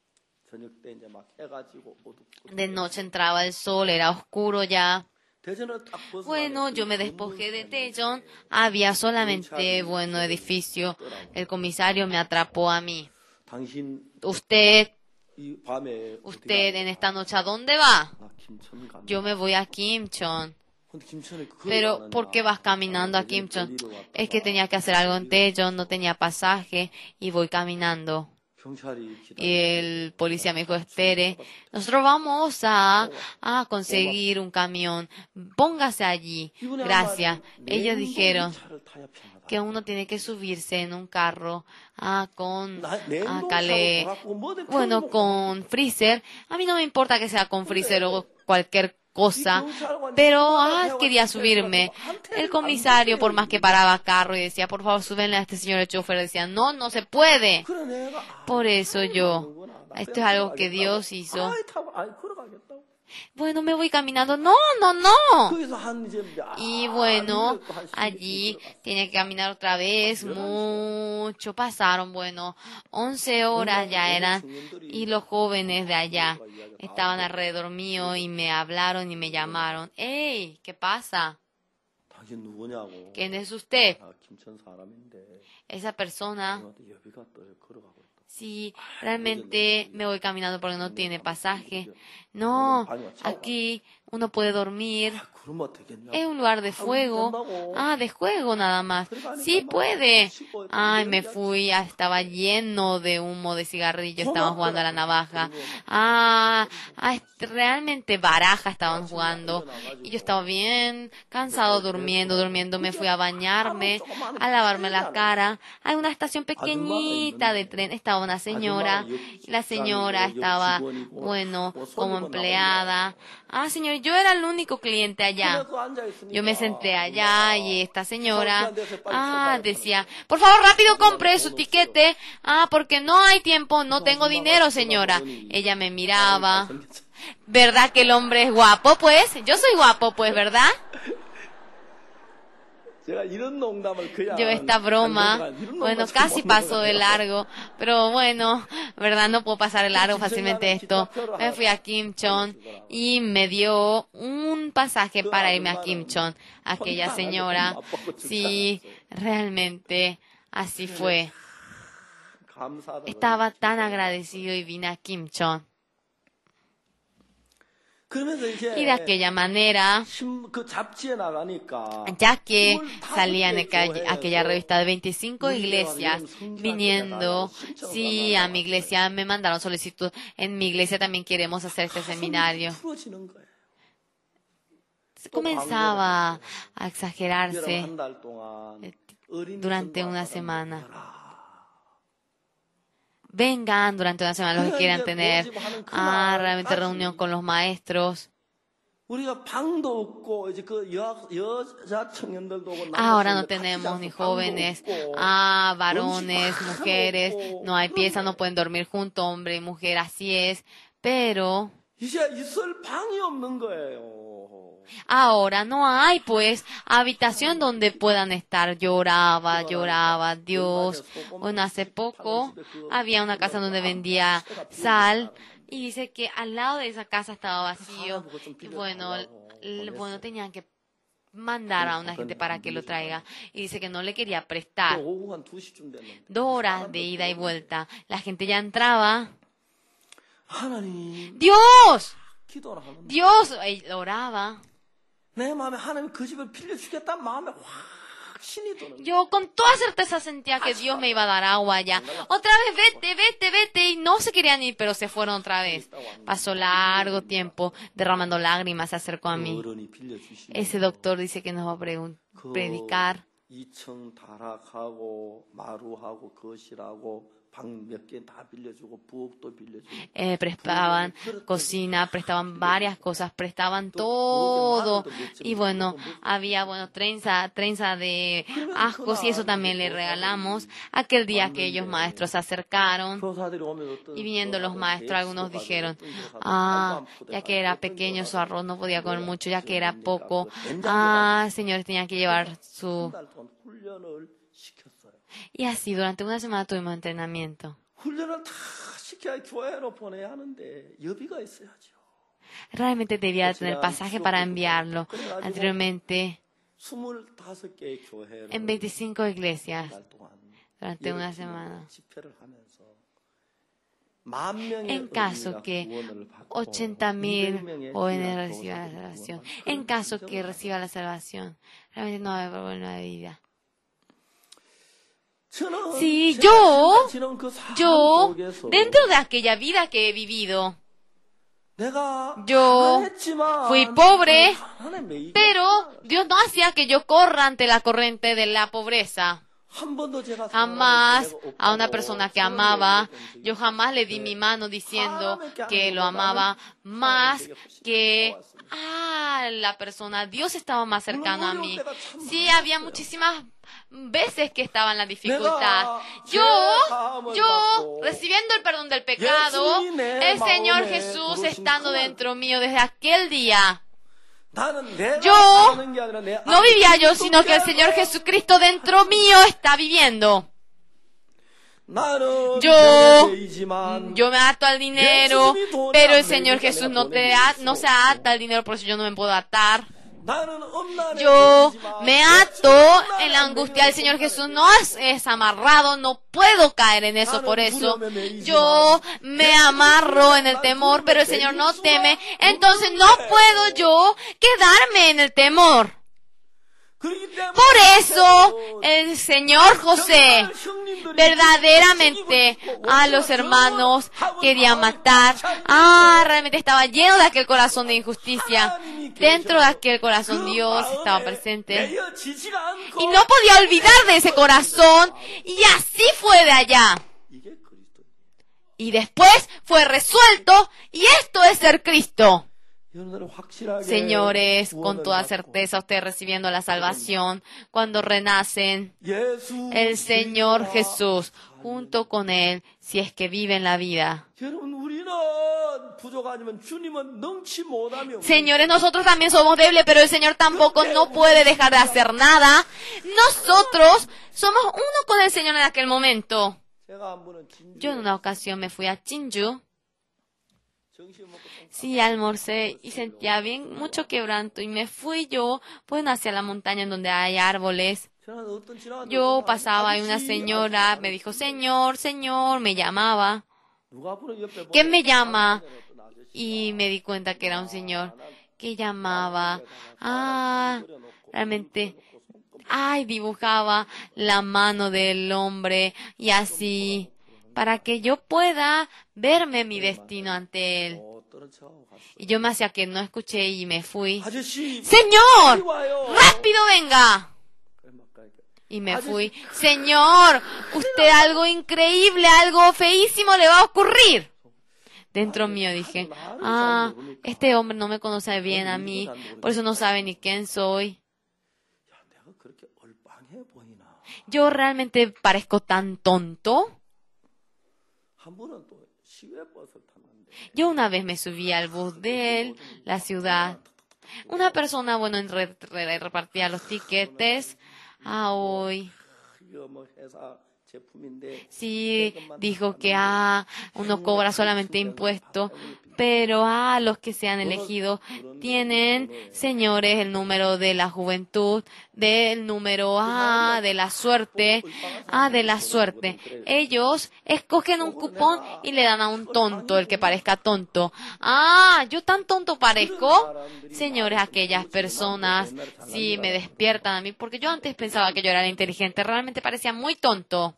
Speaker 1: De noche entraba el sol, era oscuro ya. Yo me despojé de Daejeon, había solamente, edificio. El comisario me atrapó a mí. Usted en esta noche, ¿a dónde va? Yo me voy a Kimchon. Pero, ¿por qué vas caminando a Kimchon? Es que tenía que hacer algo en Daejeon, no tenía pasaje y voy caminando. Y el policía me dijo, espere, nosotros vamos a conseguir un camión, póngase allí. Gracias. Ellos dijeron que uno tiene que subirse en un carro con con freezer. A mí no me importa que sea con freezer o cualquier cosa, pero quería subirme. El comisario, por más que paraba carro y decía, por favor, súbenle a este señor el chofer, decía, no se puede. Por eso esto es algo que Dios hizo. Me voy caminando. No. Y allí tiene que caminar otra vez. Mucho pasaron. 11 horas ya eran. Y los jóvenes de allá estaban alrededor mío y me hablaron y me llamaron. ¡Ey! ¿Qué pasa? ¿Quién es usted? Esa persona. Sí, realmente me voy caminando porque no tiene pasaje. No, aquí uno puede dormir. Es un lugar de fuego. De juego nada más. Sí puede. Me fui. Estaba lleno de humo de cigarrillo. Estaban jugando a la navaja. Realmente baraja estaban jugando. Y yo estaba bien cansado durmiendo. Me fui a bañarme, a lavarme la cara. Hay una estación pequeñita de tren. Estaba una señora. Y la señora estaba, como empleada. Señor, yo era el único cliente allá. Yo me senté allá y esta señora, decía, por favor, rápido compre su tiquete, porque no hay tiempo, no tengo dinero, señora. Ella me miraba. ¿Verdad que el hombre es guapo, pues? Yo soy guapo, pues, ¿verdad? Yo esta broma, bueno, casi paso de largo, pero bueno, ¿verdad? No puedo pasar de largo fácilmente esto. Me fui a Kimchon y me dio un pasaje para irme a Kimchon. Aquella señora, sí, realmente así fue. Estaba tan agradecido y vine a Kimchon. Y de aquella manera, ya que salía en aquella revista de 25 iglesias viniendo, sí, a mi iglesia me mandaron solicitud. En mi iglesia también queremos hacer este seminario. Comenzaba a exagerarse durante una semana. Vengan durante una semana los que quieran tener realmente reunión con los maestros. Ahora no tenemos ni jóvenes, varones, mujeres, no hay pieza, no pueden dormir juntos, hombre y mujer, así es. Pero ahora no hay, pues, habitación donde puedan estar. Lloraba, Dios. Bueno, hace poco había una casa donde vendía sal y dice que al lado de esa casa estaba vacío. Y bueno, tenían que mandar a una gente para que lo traiga. Y dice que no le quería prestar. 2 horas de ida y vuelta. La gente ya entraba. ¡Dios! Dios oraba. Yo con toda certeza sentía que Dios me iba a dar agua allá. Otra vez, vete. Y no se querían ir, pero se fueron otra vez. Pasó largo tiempo derramando lágrimas, se acercó a mí. Ese doctor dice que nos va a predicar. Prestaban cocina, prestaban varias cosas, prestaban todo. Y bueno, había trenza de ajos y eso también le regalamos. Aquel día que ellos maestros se acercaron y viniendo los maestros, algunos dijeron, ya que era pequeño su arroz no podía comer mucho, ya que era poco, señores, tenían que llevar su... Y así, durante una semana tuvimos entrenamiento. Realmente debía tener pasaje para enviarlo. Anteriormente, en 25 iglesias, durante una semana. En caso que 80,000 jóvenes reciban la salvación, en caso que reciba la salvación, realmente no va a haber problema de vida. Sí, yo, dentro de aquella vida que he vivido, yo fui pobre, pero Dios no hacía que yo corra ante la corriente de la pobreza. Jamás a una persona que amaba, yo jamás le di mi mano diciendo que lo amaba más que la persona. Dios estaba más cercano a mí. Sí, había muchísimas veces que estaba en la dificultad. Yo, recibiendo el perdón del pecado, el Señor Jesús estando dentro mío desde aquel día. Yo no vivía yo, sino que el Señor Jesucristo dentro mío está viviendo. Yo me ato al dinero, pero el Señor Jesús no se ata al dinero, por eso yo no me puedo atar. Yo me ato en la angustia del Señor Jesús, no es amarrado, no puedo caer en eso, por eso yo me amarro en el temor, pero el Señor no teme, entonces no puedo yo quedarme en el temor. Por eso el Señor José verdaderamente a los hermanos quería matar. Realmente estaba lleno de aquel corazón de injusticia. Dentro de aquel corazón Dios estaba presente. Y no podía olvidar de ese corazón. Y así fue de allá. Y después fue resuelto. Y esto es ser Cristo. Señores, con toda certeza ustedes recibiendo la salvación cuando renacen, el Señor Jesús junto con Él, si es que viven la vida. Señores, nosotros también somos débiles, pero el Señor tampoco no puede dejar de hacer nada. Nosotros somos uno con el Señor en aquel momento. Yo en una ocasión me fui a Jinju. Sí, almorcé y sentía bien mucho quebranto y me fui yo, bueno, hacia la montaña en donde hay árboles. Yo pasaba y una señora me dijo, Señor, Señor, me llamaba. ¿Quién me llama? Y me di cuenta que era un señor que llamaba. Realmente, dibujaba la mano del hombre y así, para que yo pueda verme mi destino ante él. Y yo me hacía que no escuché y me fui. ¡Señor! ¡Rápido venga! Y me fui. Señor, usted algo increíble, algo feísimo le va a ocurrir. Dentro mío dije, este hombre no me conoce bien a mí, por eso no sabe ni quién soy. Yo realmente parezco tan tonto. Yo una vez me subí al bus de la ciudad. Una persona, repartía los tiquetes. Hoy. Sí, dijo que uno cobra solamente impuestos, pero los que se han elegido tienen, señores, el número de la juventud, del número de la suerte, de la suerte. Ellos escogen un cupón y le dan a un tonto, el que parezca tonto. ¿Yo tan tonto parezco? Señores, aquellas personas sí me despiertan a mí, porque yo antes pensaba que yo era inteligente, realmente parecía muy tonto.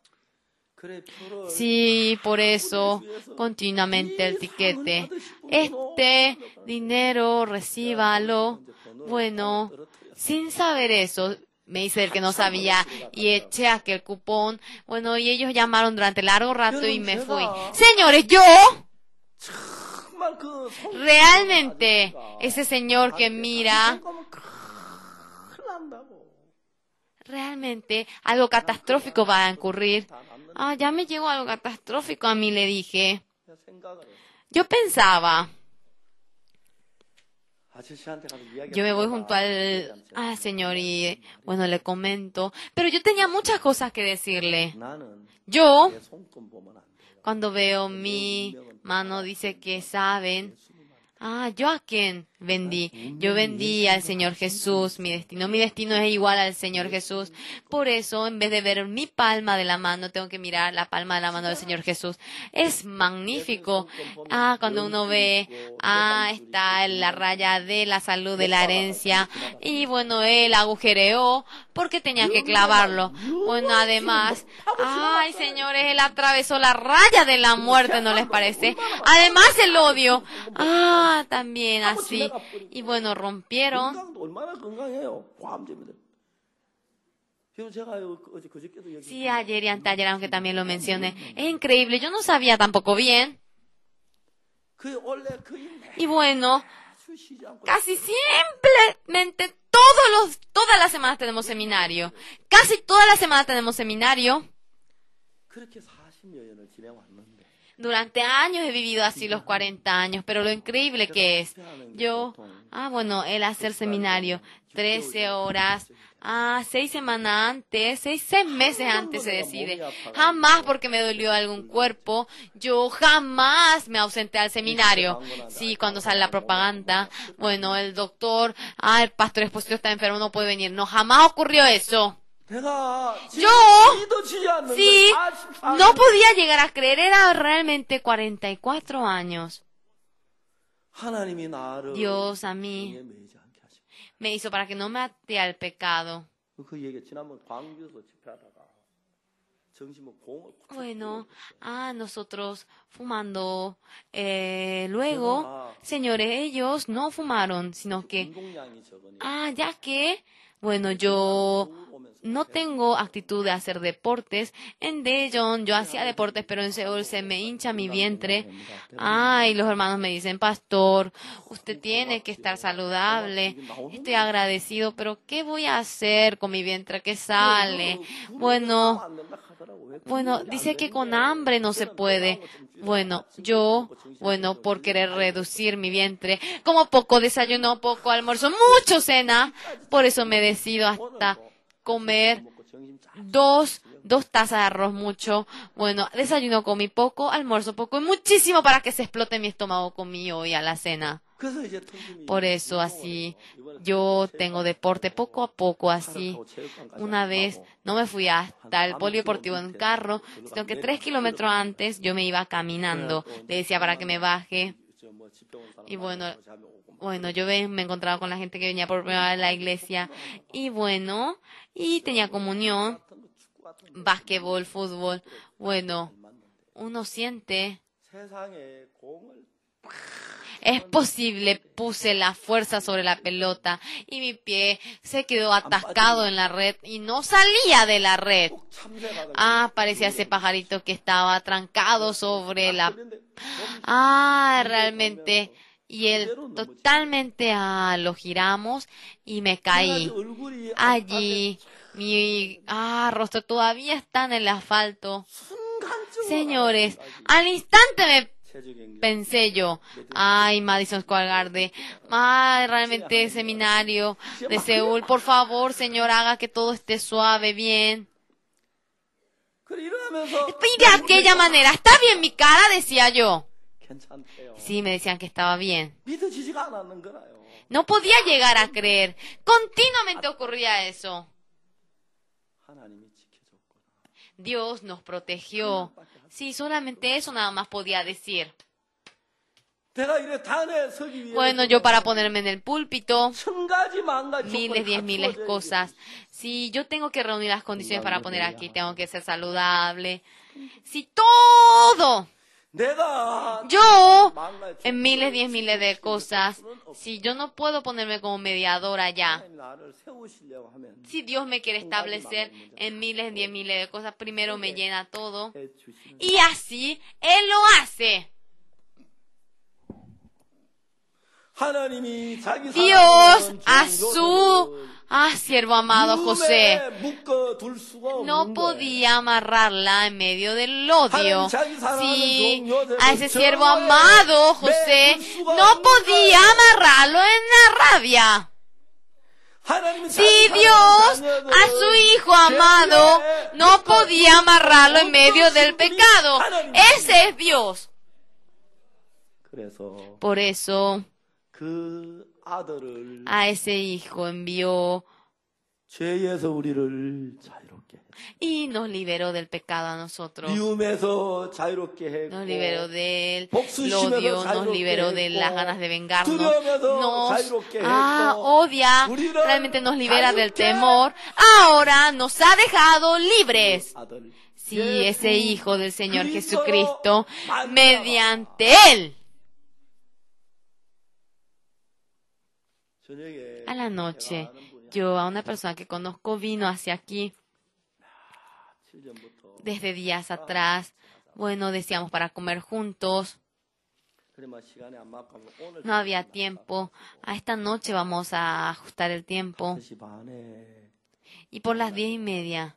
Speaker 1: Sí, por eso, continuamente el tiquete. Este dinero, recíbalo. Bueno, sin saber eso, me hice el que no sabía y eché aquel cupón. Bueno, y ellos llamaron durante largo rato y me fui. Señores, yo... Realmente, ese señor que mira... Realmente, algo catastrófico va a ocurrir. Ya me llegó algo catastrófico a mí, le dije. Yo pensaba, yo me voy junto al señor y, bueno, le comento. Pero yo tenía muchas cosas que decirle. Yo, cuando veo mi mano, dice que saben. ¿Yo a quién vendí? Yo vendí al Señor Jesús, mi destino. Mi destino es igual al Señor Jesús. Por eso, en vez de ver mi palma de la mano, tengo que mirar la palma de la mano del Señor Jesús. Es magnífico. Cuando uno ve, está la raya de la salud, de la herencia. Y bueno, él agujereó porque tenía que clavarlo. Bueno, además, señores, él atravesó la raya de la muerte, ¿no les parece? Además, el odio. También así. Y bueno, rompieron. Sí, ayer y anteayer, aunque también lo mencioné. Es increíble, yo no sabía tampoco bien. Y bueno, casi simplemente todas las semanas tenemos seminario. Casi todas las semanas tenemos seminario. Durante años he vivido así los 40 años, pero lo increíble que es, el hacer seminario, 13 horas, 6 semanas antes, 6 meses antes se decide. Jamás porque me dolió algún cuerpo, yo jamás me ausenté al seminario. Sí, cuando sale la propaganda, bueno, el doctor, el pastor Exposito está enfermo, no puede venir. No, jamás ocurrió eso. Yo, sí, no podía llegar a creer, era realmente 44 años. Dios a mí me hizo para que no me ate al pecado. Bueno, nosotros fumando, luego, señores, ellos no fumaron, sino que, ya que, bueno, yo no tengo actitud de hacer deportes. En Daejeon yo hacía deportes, pero en Seúl se me hincha mi vientre. Y los hermanos me dicen, pastor, usted tiene que estar saludable. Estoy agradecido, pero ¿qué voy a hacer con mi vientre que sale? Bueno, Bueno, dice que con hambre no se puede. Bueno, por querer reducir mi vientre, como poco desayuno, poco almuerzo, mucho cena, por eso me decido hasta comer dos tazas de arroz mucho. Bueno, desayuno comí poco, almuerzo poco y muchísimo para que se explote mi estómago comí hoy a la cena. Por eso así, yo tengo deporte poco a poco así. Una vez no me fui hasta el polideportivo en carro, sino que 3 kilómetros antes yo me iba caminando. Le decía para que me baje. Y bueno, yo me encontraba con la gente que venía por primera vez a la iglesia. Y bueno, y tenía comunión, básquetbol, fútbol. Bueno, uno siente... Es posible, puse la fuerza sobre la pelota y mi pie se quedó atascado en la red y no salía de la red. Parecía ese pajarito que estaba trancado sobre la... realmente. Y él totalmente, lo giramos y me caí. Allí, mi rostro todavía está en el asfalto. Señores, al instante pensé yo, Madison Square Garden, realmente seminario de Seúl, por favor, señor, haga que todo esté suave, bien. Y de aquella manera, ¿está bien mi cara?, decía yo. Sí, me decían que estaba bien. No podía llegar a creer. Continuamente ocurría eso. Dios nos protegió. Sí, solamente eso nada más podía decir. Bueno, yo para ponerme en el púlpito, miles cosas. Si yo tengo que reunir las condiciones para poner aquí, tengo que ser saludable. Si todo, yo en miles de cosas, si yo no puedo ponerme como mediadora ya, si Dios me quiere establecer en miles de cosas, primero me llena todo y así Él lo hace. Dios a su siervo amado José no podía amarrarla en medio del odio. Sí, a ese siervo amado José no podía amarrarlo en la rabia. Sí, Dios a su hijo amado no podía amarrarlo en medio del pecado. Ese es Dios. Por eso a ese hijo envió y nos liberó del pecado a nosotros. Nos liberó del odio, nos liberó de las ganas de vengarnos. Nos odia, realmente nos libera del temor. Ahora nos ha dejado libres. Sí, ese hijo del Señor Jesucristo, mediante Él. A la noche, a una persona que conozco vino hacia aquí desde días atrás. Bueno, decíamos para comer juntos. No había tiempo. A esta noche vamos a ajustar el tiempo. Y por las 10:30,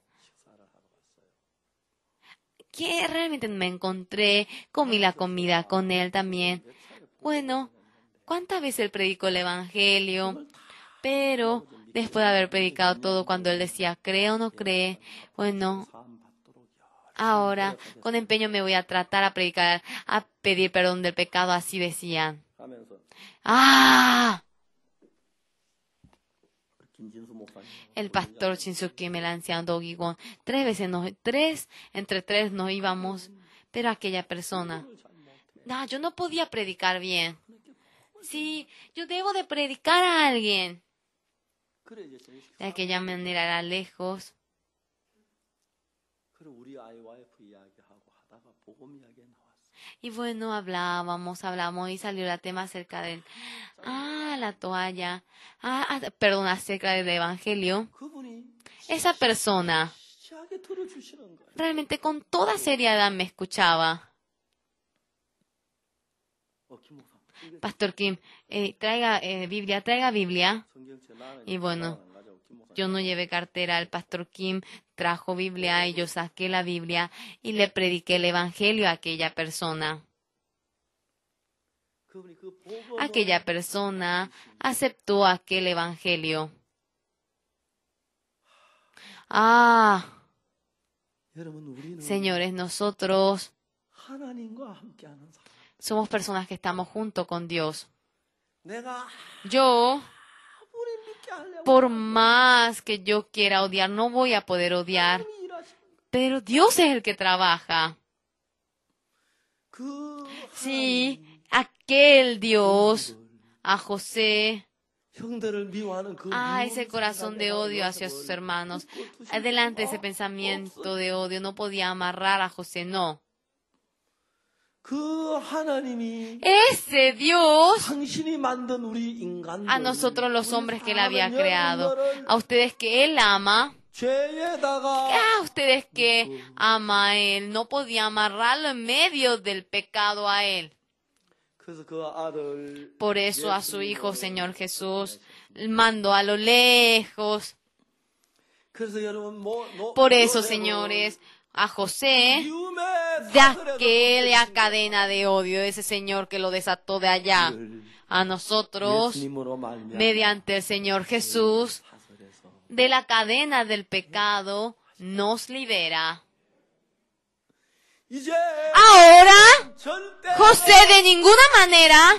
Speaker 1: que realmente me encontré, comí la comida con él también. Bueno, ¿cuántas veces él predicó el Evangelio? Pero después de haber predicado todo, cuando él decía, ¿cree o no cree? Bueno, ahora con empeño me voy a tratar a predicar, a pedir perdón del pecado, así decían. El pastor Shinsuke, el anciano Dogigon, 3 veces entre tres nos íbamos, pero aquella persona, yo no podía predicar bien. Sí, yo debo de predicar a alguien. De aquella manera era lejos. Y bueno, hablábamos y salió el tema acerca del, la toalla, acerca del Evangelio. Esa persona realmente con toda seriedad me escuchaba. Pastor Kim, traiga Biblia. Y bueno, yo no llevé cartera, el Pastor Kim trajo Biblia y yo saqué la Biblia y le prediqué el Evangelio a aquella persona. Aquella persona aceptó aquel Evangelio. Señores, nosotros somos personas que estamos junto con Dios. Yo, por más que yo quiera odiar, no voy a poder odiar, pero Dios es el que trabaja. Sí, aquel Dios, a José, ese corazón de odio hacia sus hermanos. Adelante ese pensamiento de odio. No podía amarrar a José, no. Ese Dios, a nosotros los hombres que Él había creado, a ustedes que Él ama, a ustedes que ama a Él, no podía amarrarlo en medio del pecado a Él. Por eso a su Hijo, Señor Jesús, mandó a lo lejos. Por eso, señores, a José, de aquella cadena de odio, ese Señor que lo desató de allá, a nosotros, mediante el Señor Jesús, de la cadena del pecado, nos libera. Ahora, José de ninguna manera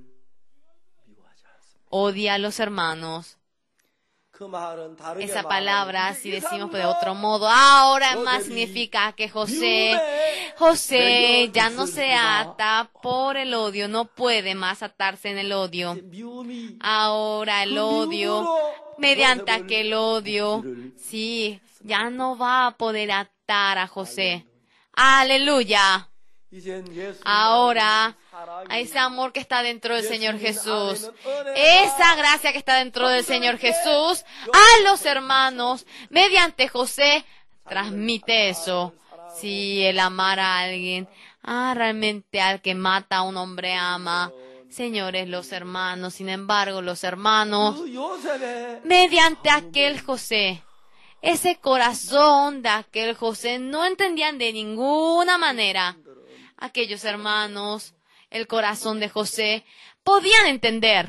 Speaker 1: odia a los hermanos. Esa palabra, si decimos de otro modo, ahora más significa que José ya no se ata por el odio, no puede más atarse en el odio. Ahora el odio, mediante aquel odio, sí, ya no va a poder atar a José. ¡Aleluya! Ahora, a ese amor que está dentro del Señor Jesús, esa gracia que está dentro del Señor Jesús, a los hermanos, mediante José, transmite eso. Si el amar a alguien, realmente al que mata a un hombre ama. Señores, los hermanos, sin embargo, los hermanos, mediante aquel José, ese corazón de aquel José, no entendían de ninguna manera. Aquellos hermanos, el corazón de José, podían entender.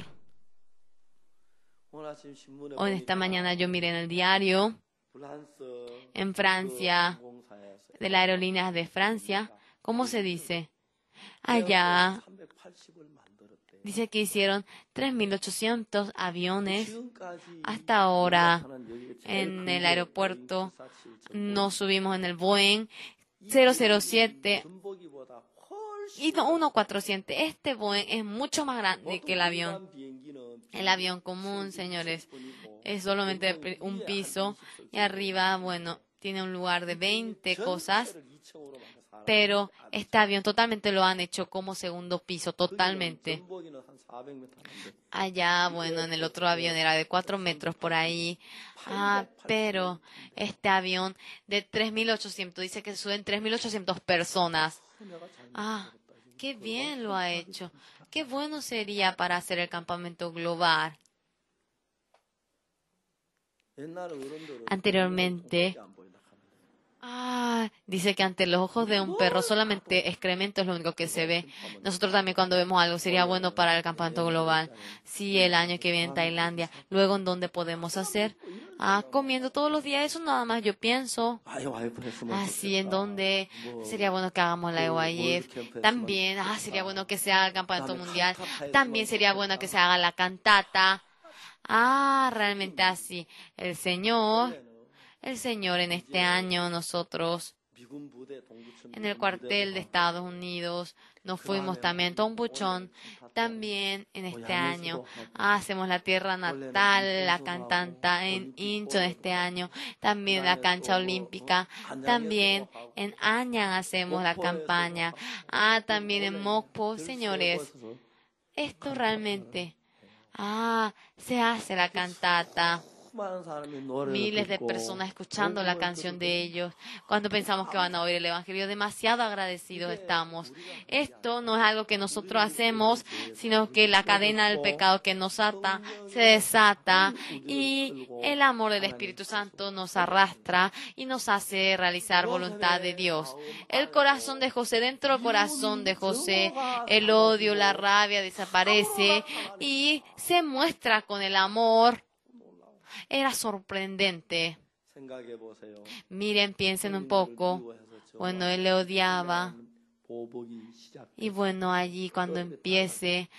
Speaker 1: Hoy esta mañana yo miré en el diario, en Francia, de las aerolíneas de Francia, ¿cómo se dice? Allá, dice que hicieron 3.800 aviones. Hasta ahora, en el aeropuerto, nos subimos en el Boeing 007 y no 1400. Este Boeing es mucho más grande que el avión. El avión común, señores, es solamente un piso y arriba, bueno, tiene un lugar de 20 cosas, pero este avión totalmente lo han hecho como segundo piso, totalmente. Allá, bueno, en el otro avión era de 4 metros por ahí. Pero este avión de 3.800, dice que suben 3.800 personas. Qué bien lo ha hecho. Qué bueno sería para hacer el campamento global. Anteriormente, dice que ante los ojos de un perro solamente excremento es lo único que se ve. Nosotros también cuando vemos algo sería bueno para el campamento global. Sí, el año que viene en Tailandia. Luego, ¿en dónde podemos hacer? Comiendo todos los días, eso nada más yo pienso. Así, en donde sería bueno que hagamos la EYF. También, sería bueno que se haga el campamento mundial. También sería bueno que se haga la cantata. Realmente así. El Señor en este año, nosotros en el cuartel de Estados Unidos nos fuimos también, Tombuchón, también en este año hacemos la tierra natal, la cantanta en Incheon este año, también la cancha olímpica, también en Anyang hacemos la campaña, también en Mokpo, señores, esto realmente, se hace la cantata. miles de personas escuchando la canción de ellos. Cuando pensamos que van a oír el Evangelio, demasiado agradecidos estamos. Esto no es algo que nosotros hacemos, sino que la cadena del pecado que nos ata se desata y el amor del Espíritu Santo nos arrastra y nos hace realizar voluntad de Dios. El corazón de José, dentro del corazón de José, el odio, la rabia desaparece y se muestra con el amor. Era sorprendente. Miren, piensen un poco. Bueno, él le odiaba. Y bueno, allí cuando empiece,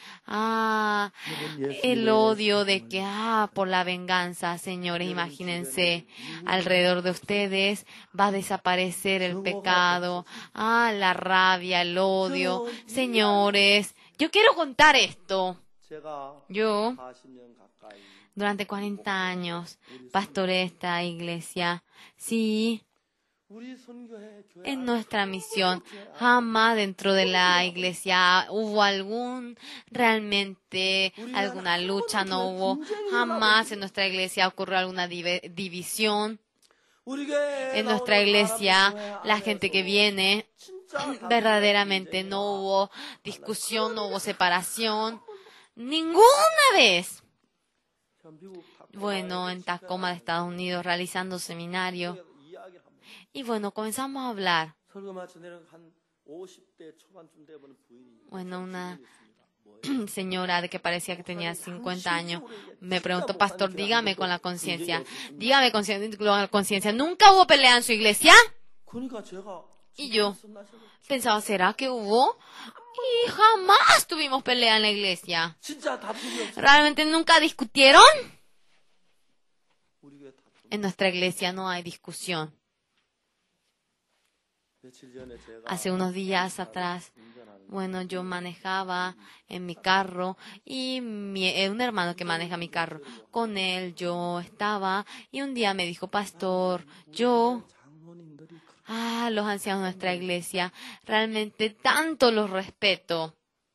Speaker 1: el odio de que, por la venganza, señores, imagínense, alrededor de ustedes va a desaparecer el pecado, la rabia, el odio. Señores, yo quiero contar esto. Yo, durante 40 años, pastoreé esta iglesia. Sí, en nuestra misión, jamás dentro de la iglesia hubo realmente alguna lucha, no hubo, jamás en nuestra iglesia ocurrió alguna división. En nuestra iglesia, la gente que viene, verdaderamente no hubo discusión, no hubo separación, ninguna vez. Bueno, en Tacoma, de Estados Unidos, realizando seminario. Y bueno, comenzamos a hablar. Bueno, una señora de que parecía que tenía 50 años me preguntó, pastor, dígame con la conciencia, ¿nunca hubo pelea en su iglesia? Y yo pensaba, ¿será que hubo? Y jamás tuvimos pelea en la iglesia. ¿Realmente nunca discutieron? En nuestra iglesia no hay discusión. Hace unos días atrás, bueno, yo manejaba en mi carro y un hermano que maneja mi carro, con él yo estaba y un día me dijo, pastor, los ancianos de nuestra iglesia, realmente tanto los respeto.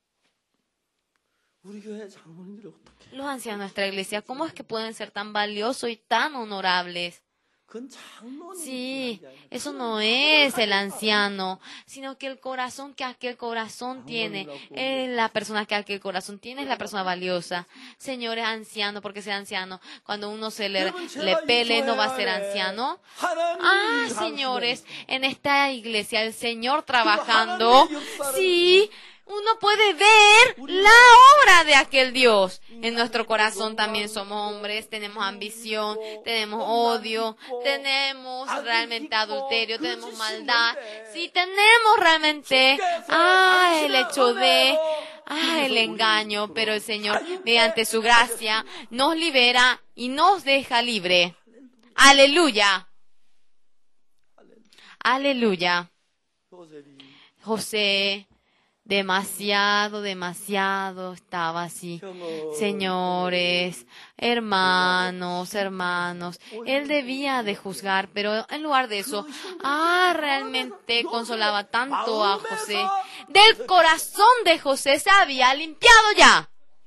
Speaker 1: Los ancianos de nuestra iglesia, ¿cómo es que pueden ser tan valiosos y tan honorables? Sí, eso no es el anciano, sino que el corazón que aquel corazón tiene, la persona que aquel corazón tiene es la persona valiosa. Señores, anciano, porque sea anciano, cuando uno se le pele, no va a ser anciano. Señores, en esta iglesia el Señor trabajando, sí, uno puede ver la obra de aquel Dios. En nuestro corazón también somos hombres, tenemos ambición, tenemos odio, tenemos realmente adulterio, tenemos maldad. Sí, tenemos realmente, el hecho de, el engaño, pero el Señor, mediante su gracia, nos libera y nos deja libre. Aleluya. Aleluya. José, demasiado estaba así. Señores, hermanos, él debía de juzgar, pero en lugar de eso, realmente consolaba tanto a José. Del corazón de José se había limpiado ya.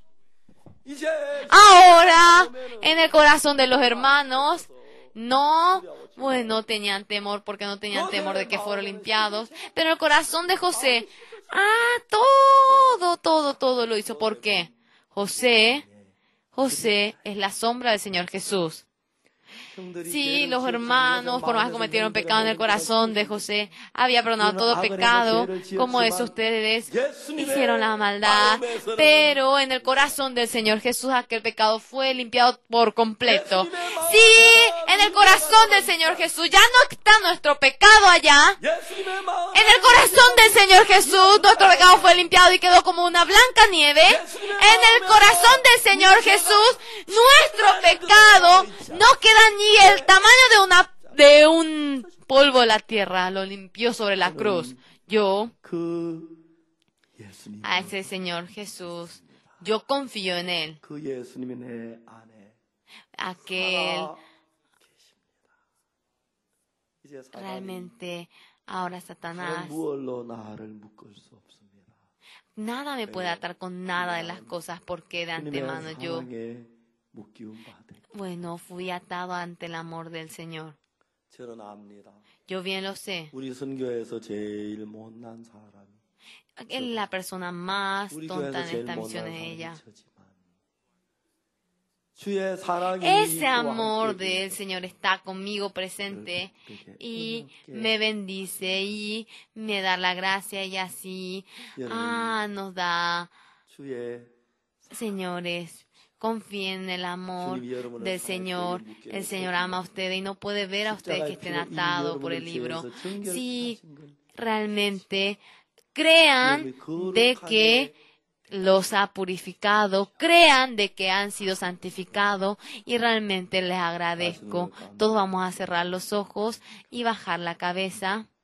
Speaker 1: Ahora, en el corazón de los hermanos, no tenían temor porque no tenían temor de que fueron limpiados, pero el corazón de José, todo lo hizo. ¿Por qué? José es la sombra del Señor Jesús. Sí, los hermanos, por más que cometieron pecado en el corazón de José, había perdonado todo pecado, como eso ustedes hicieron la maldad, pero en el corazón del Señor Jesús aquel pecado fue limpiado por completo. Sí, en el corazón del Señor Jesús ya no está nuestro pecado allá. En el corazón del Señor Jesús nuestro pecado fue limpiado y quedó como una blanca nieve. En el corazón del Señor Jesús nuestro pecado no queda ni el tamaño de un polvo de la tierra, lo limpió sobre la cruz. Yo, a ese Señor Jesús, yo confío en Él. Aquel realmente, ahora Satanás, nada me puede atar con nada de las cosas, porque de antemano yo Bueno, fui atado ante el amor del Señor. Yo bien lo sé. La persona más tonta en esta misión es ella. Ese amor del Señor está conmigo presente y me bendice y me da la gracia y así nos da. Señores, confíen en el amor del Señor. El Señor ama a ustedes y no puede ver a ustedes que estén atados por el libro. Si realmente crean de que los ha purificado, crean de que han sido santificados y realmente les agradezco. Todos vamos a cerrar los ojos y bajar la cabeza.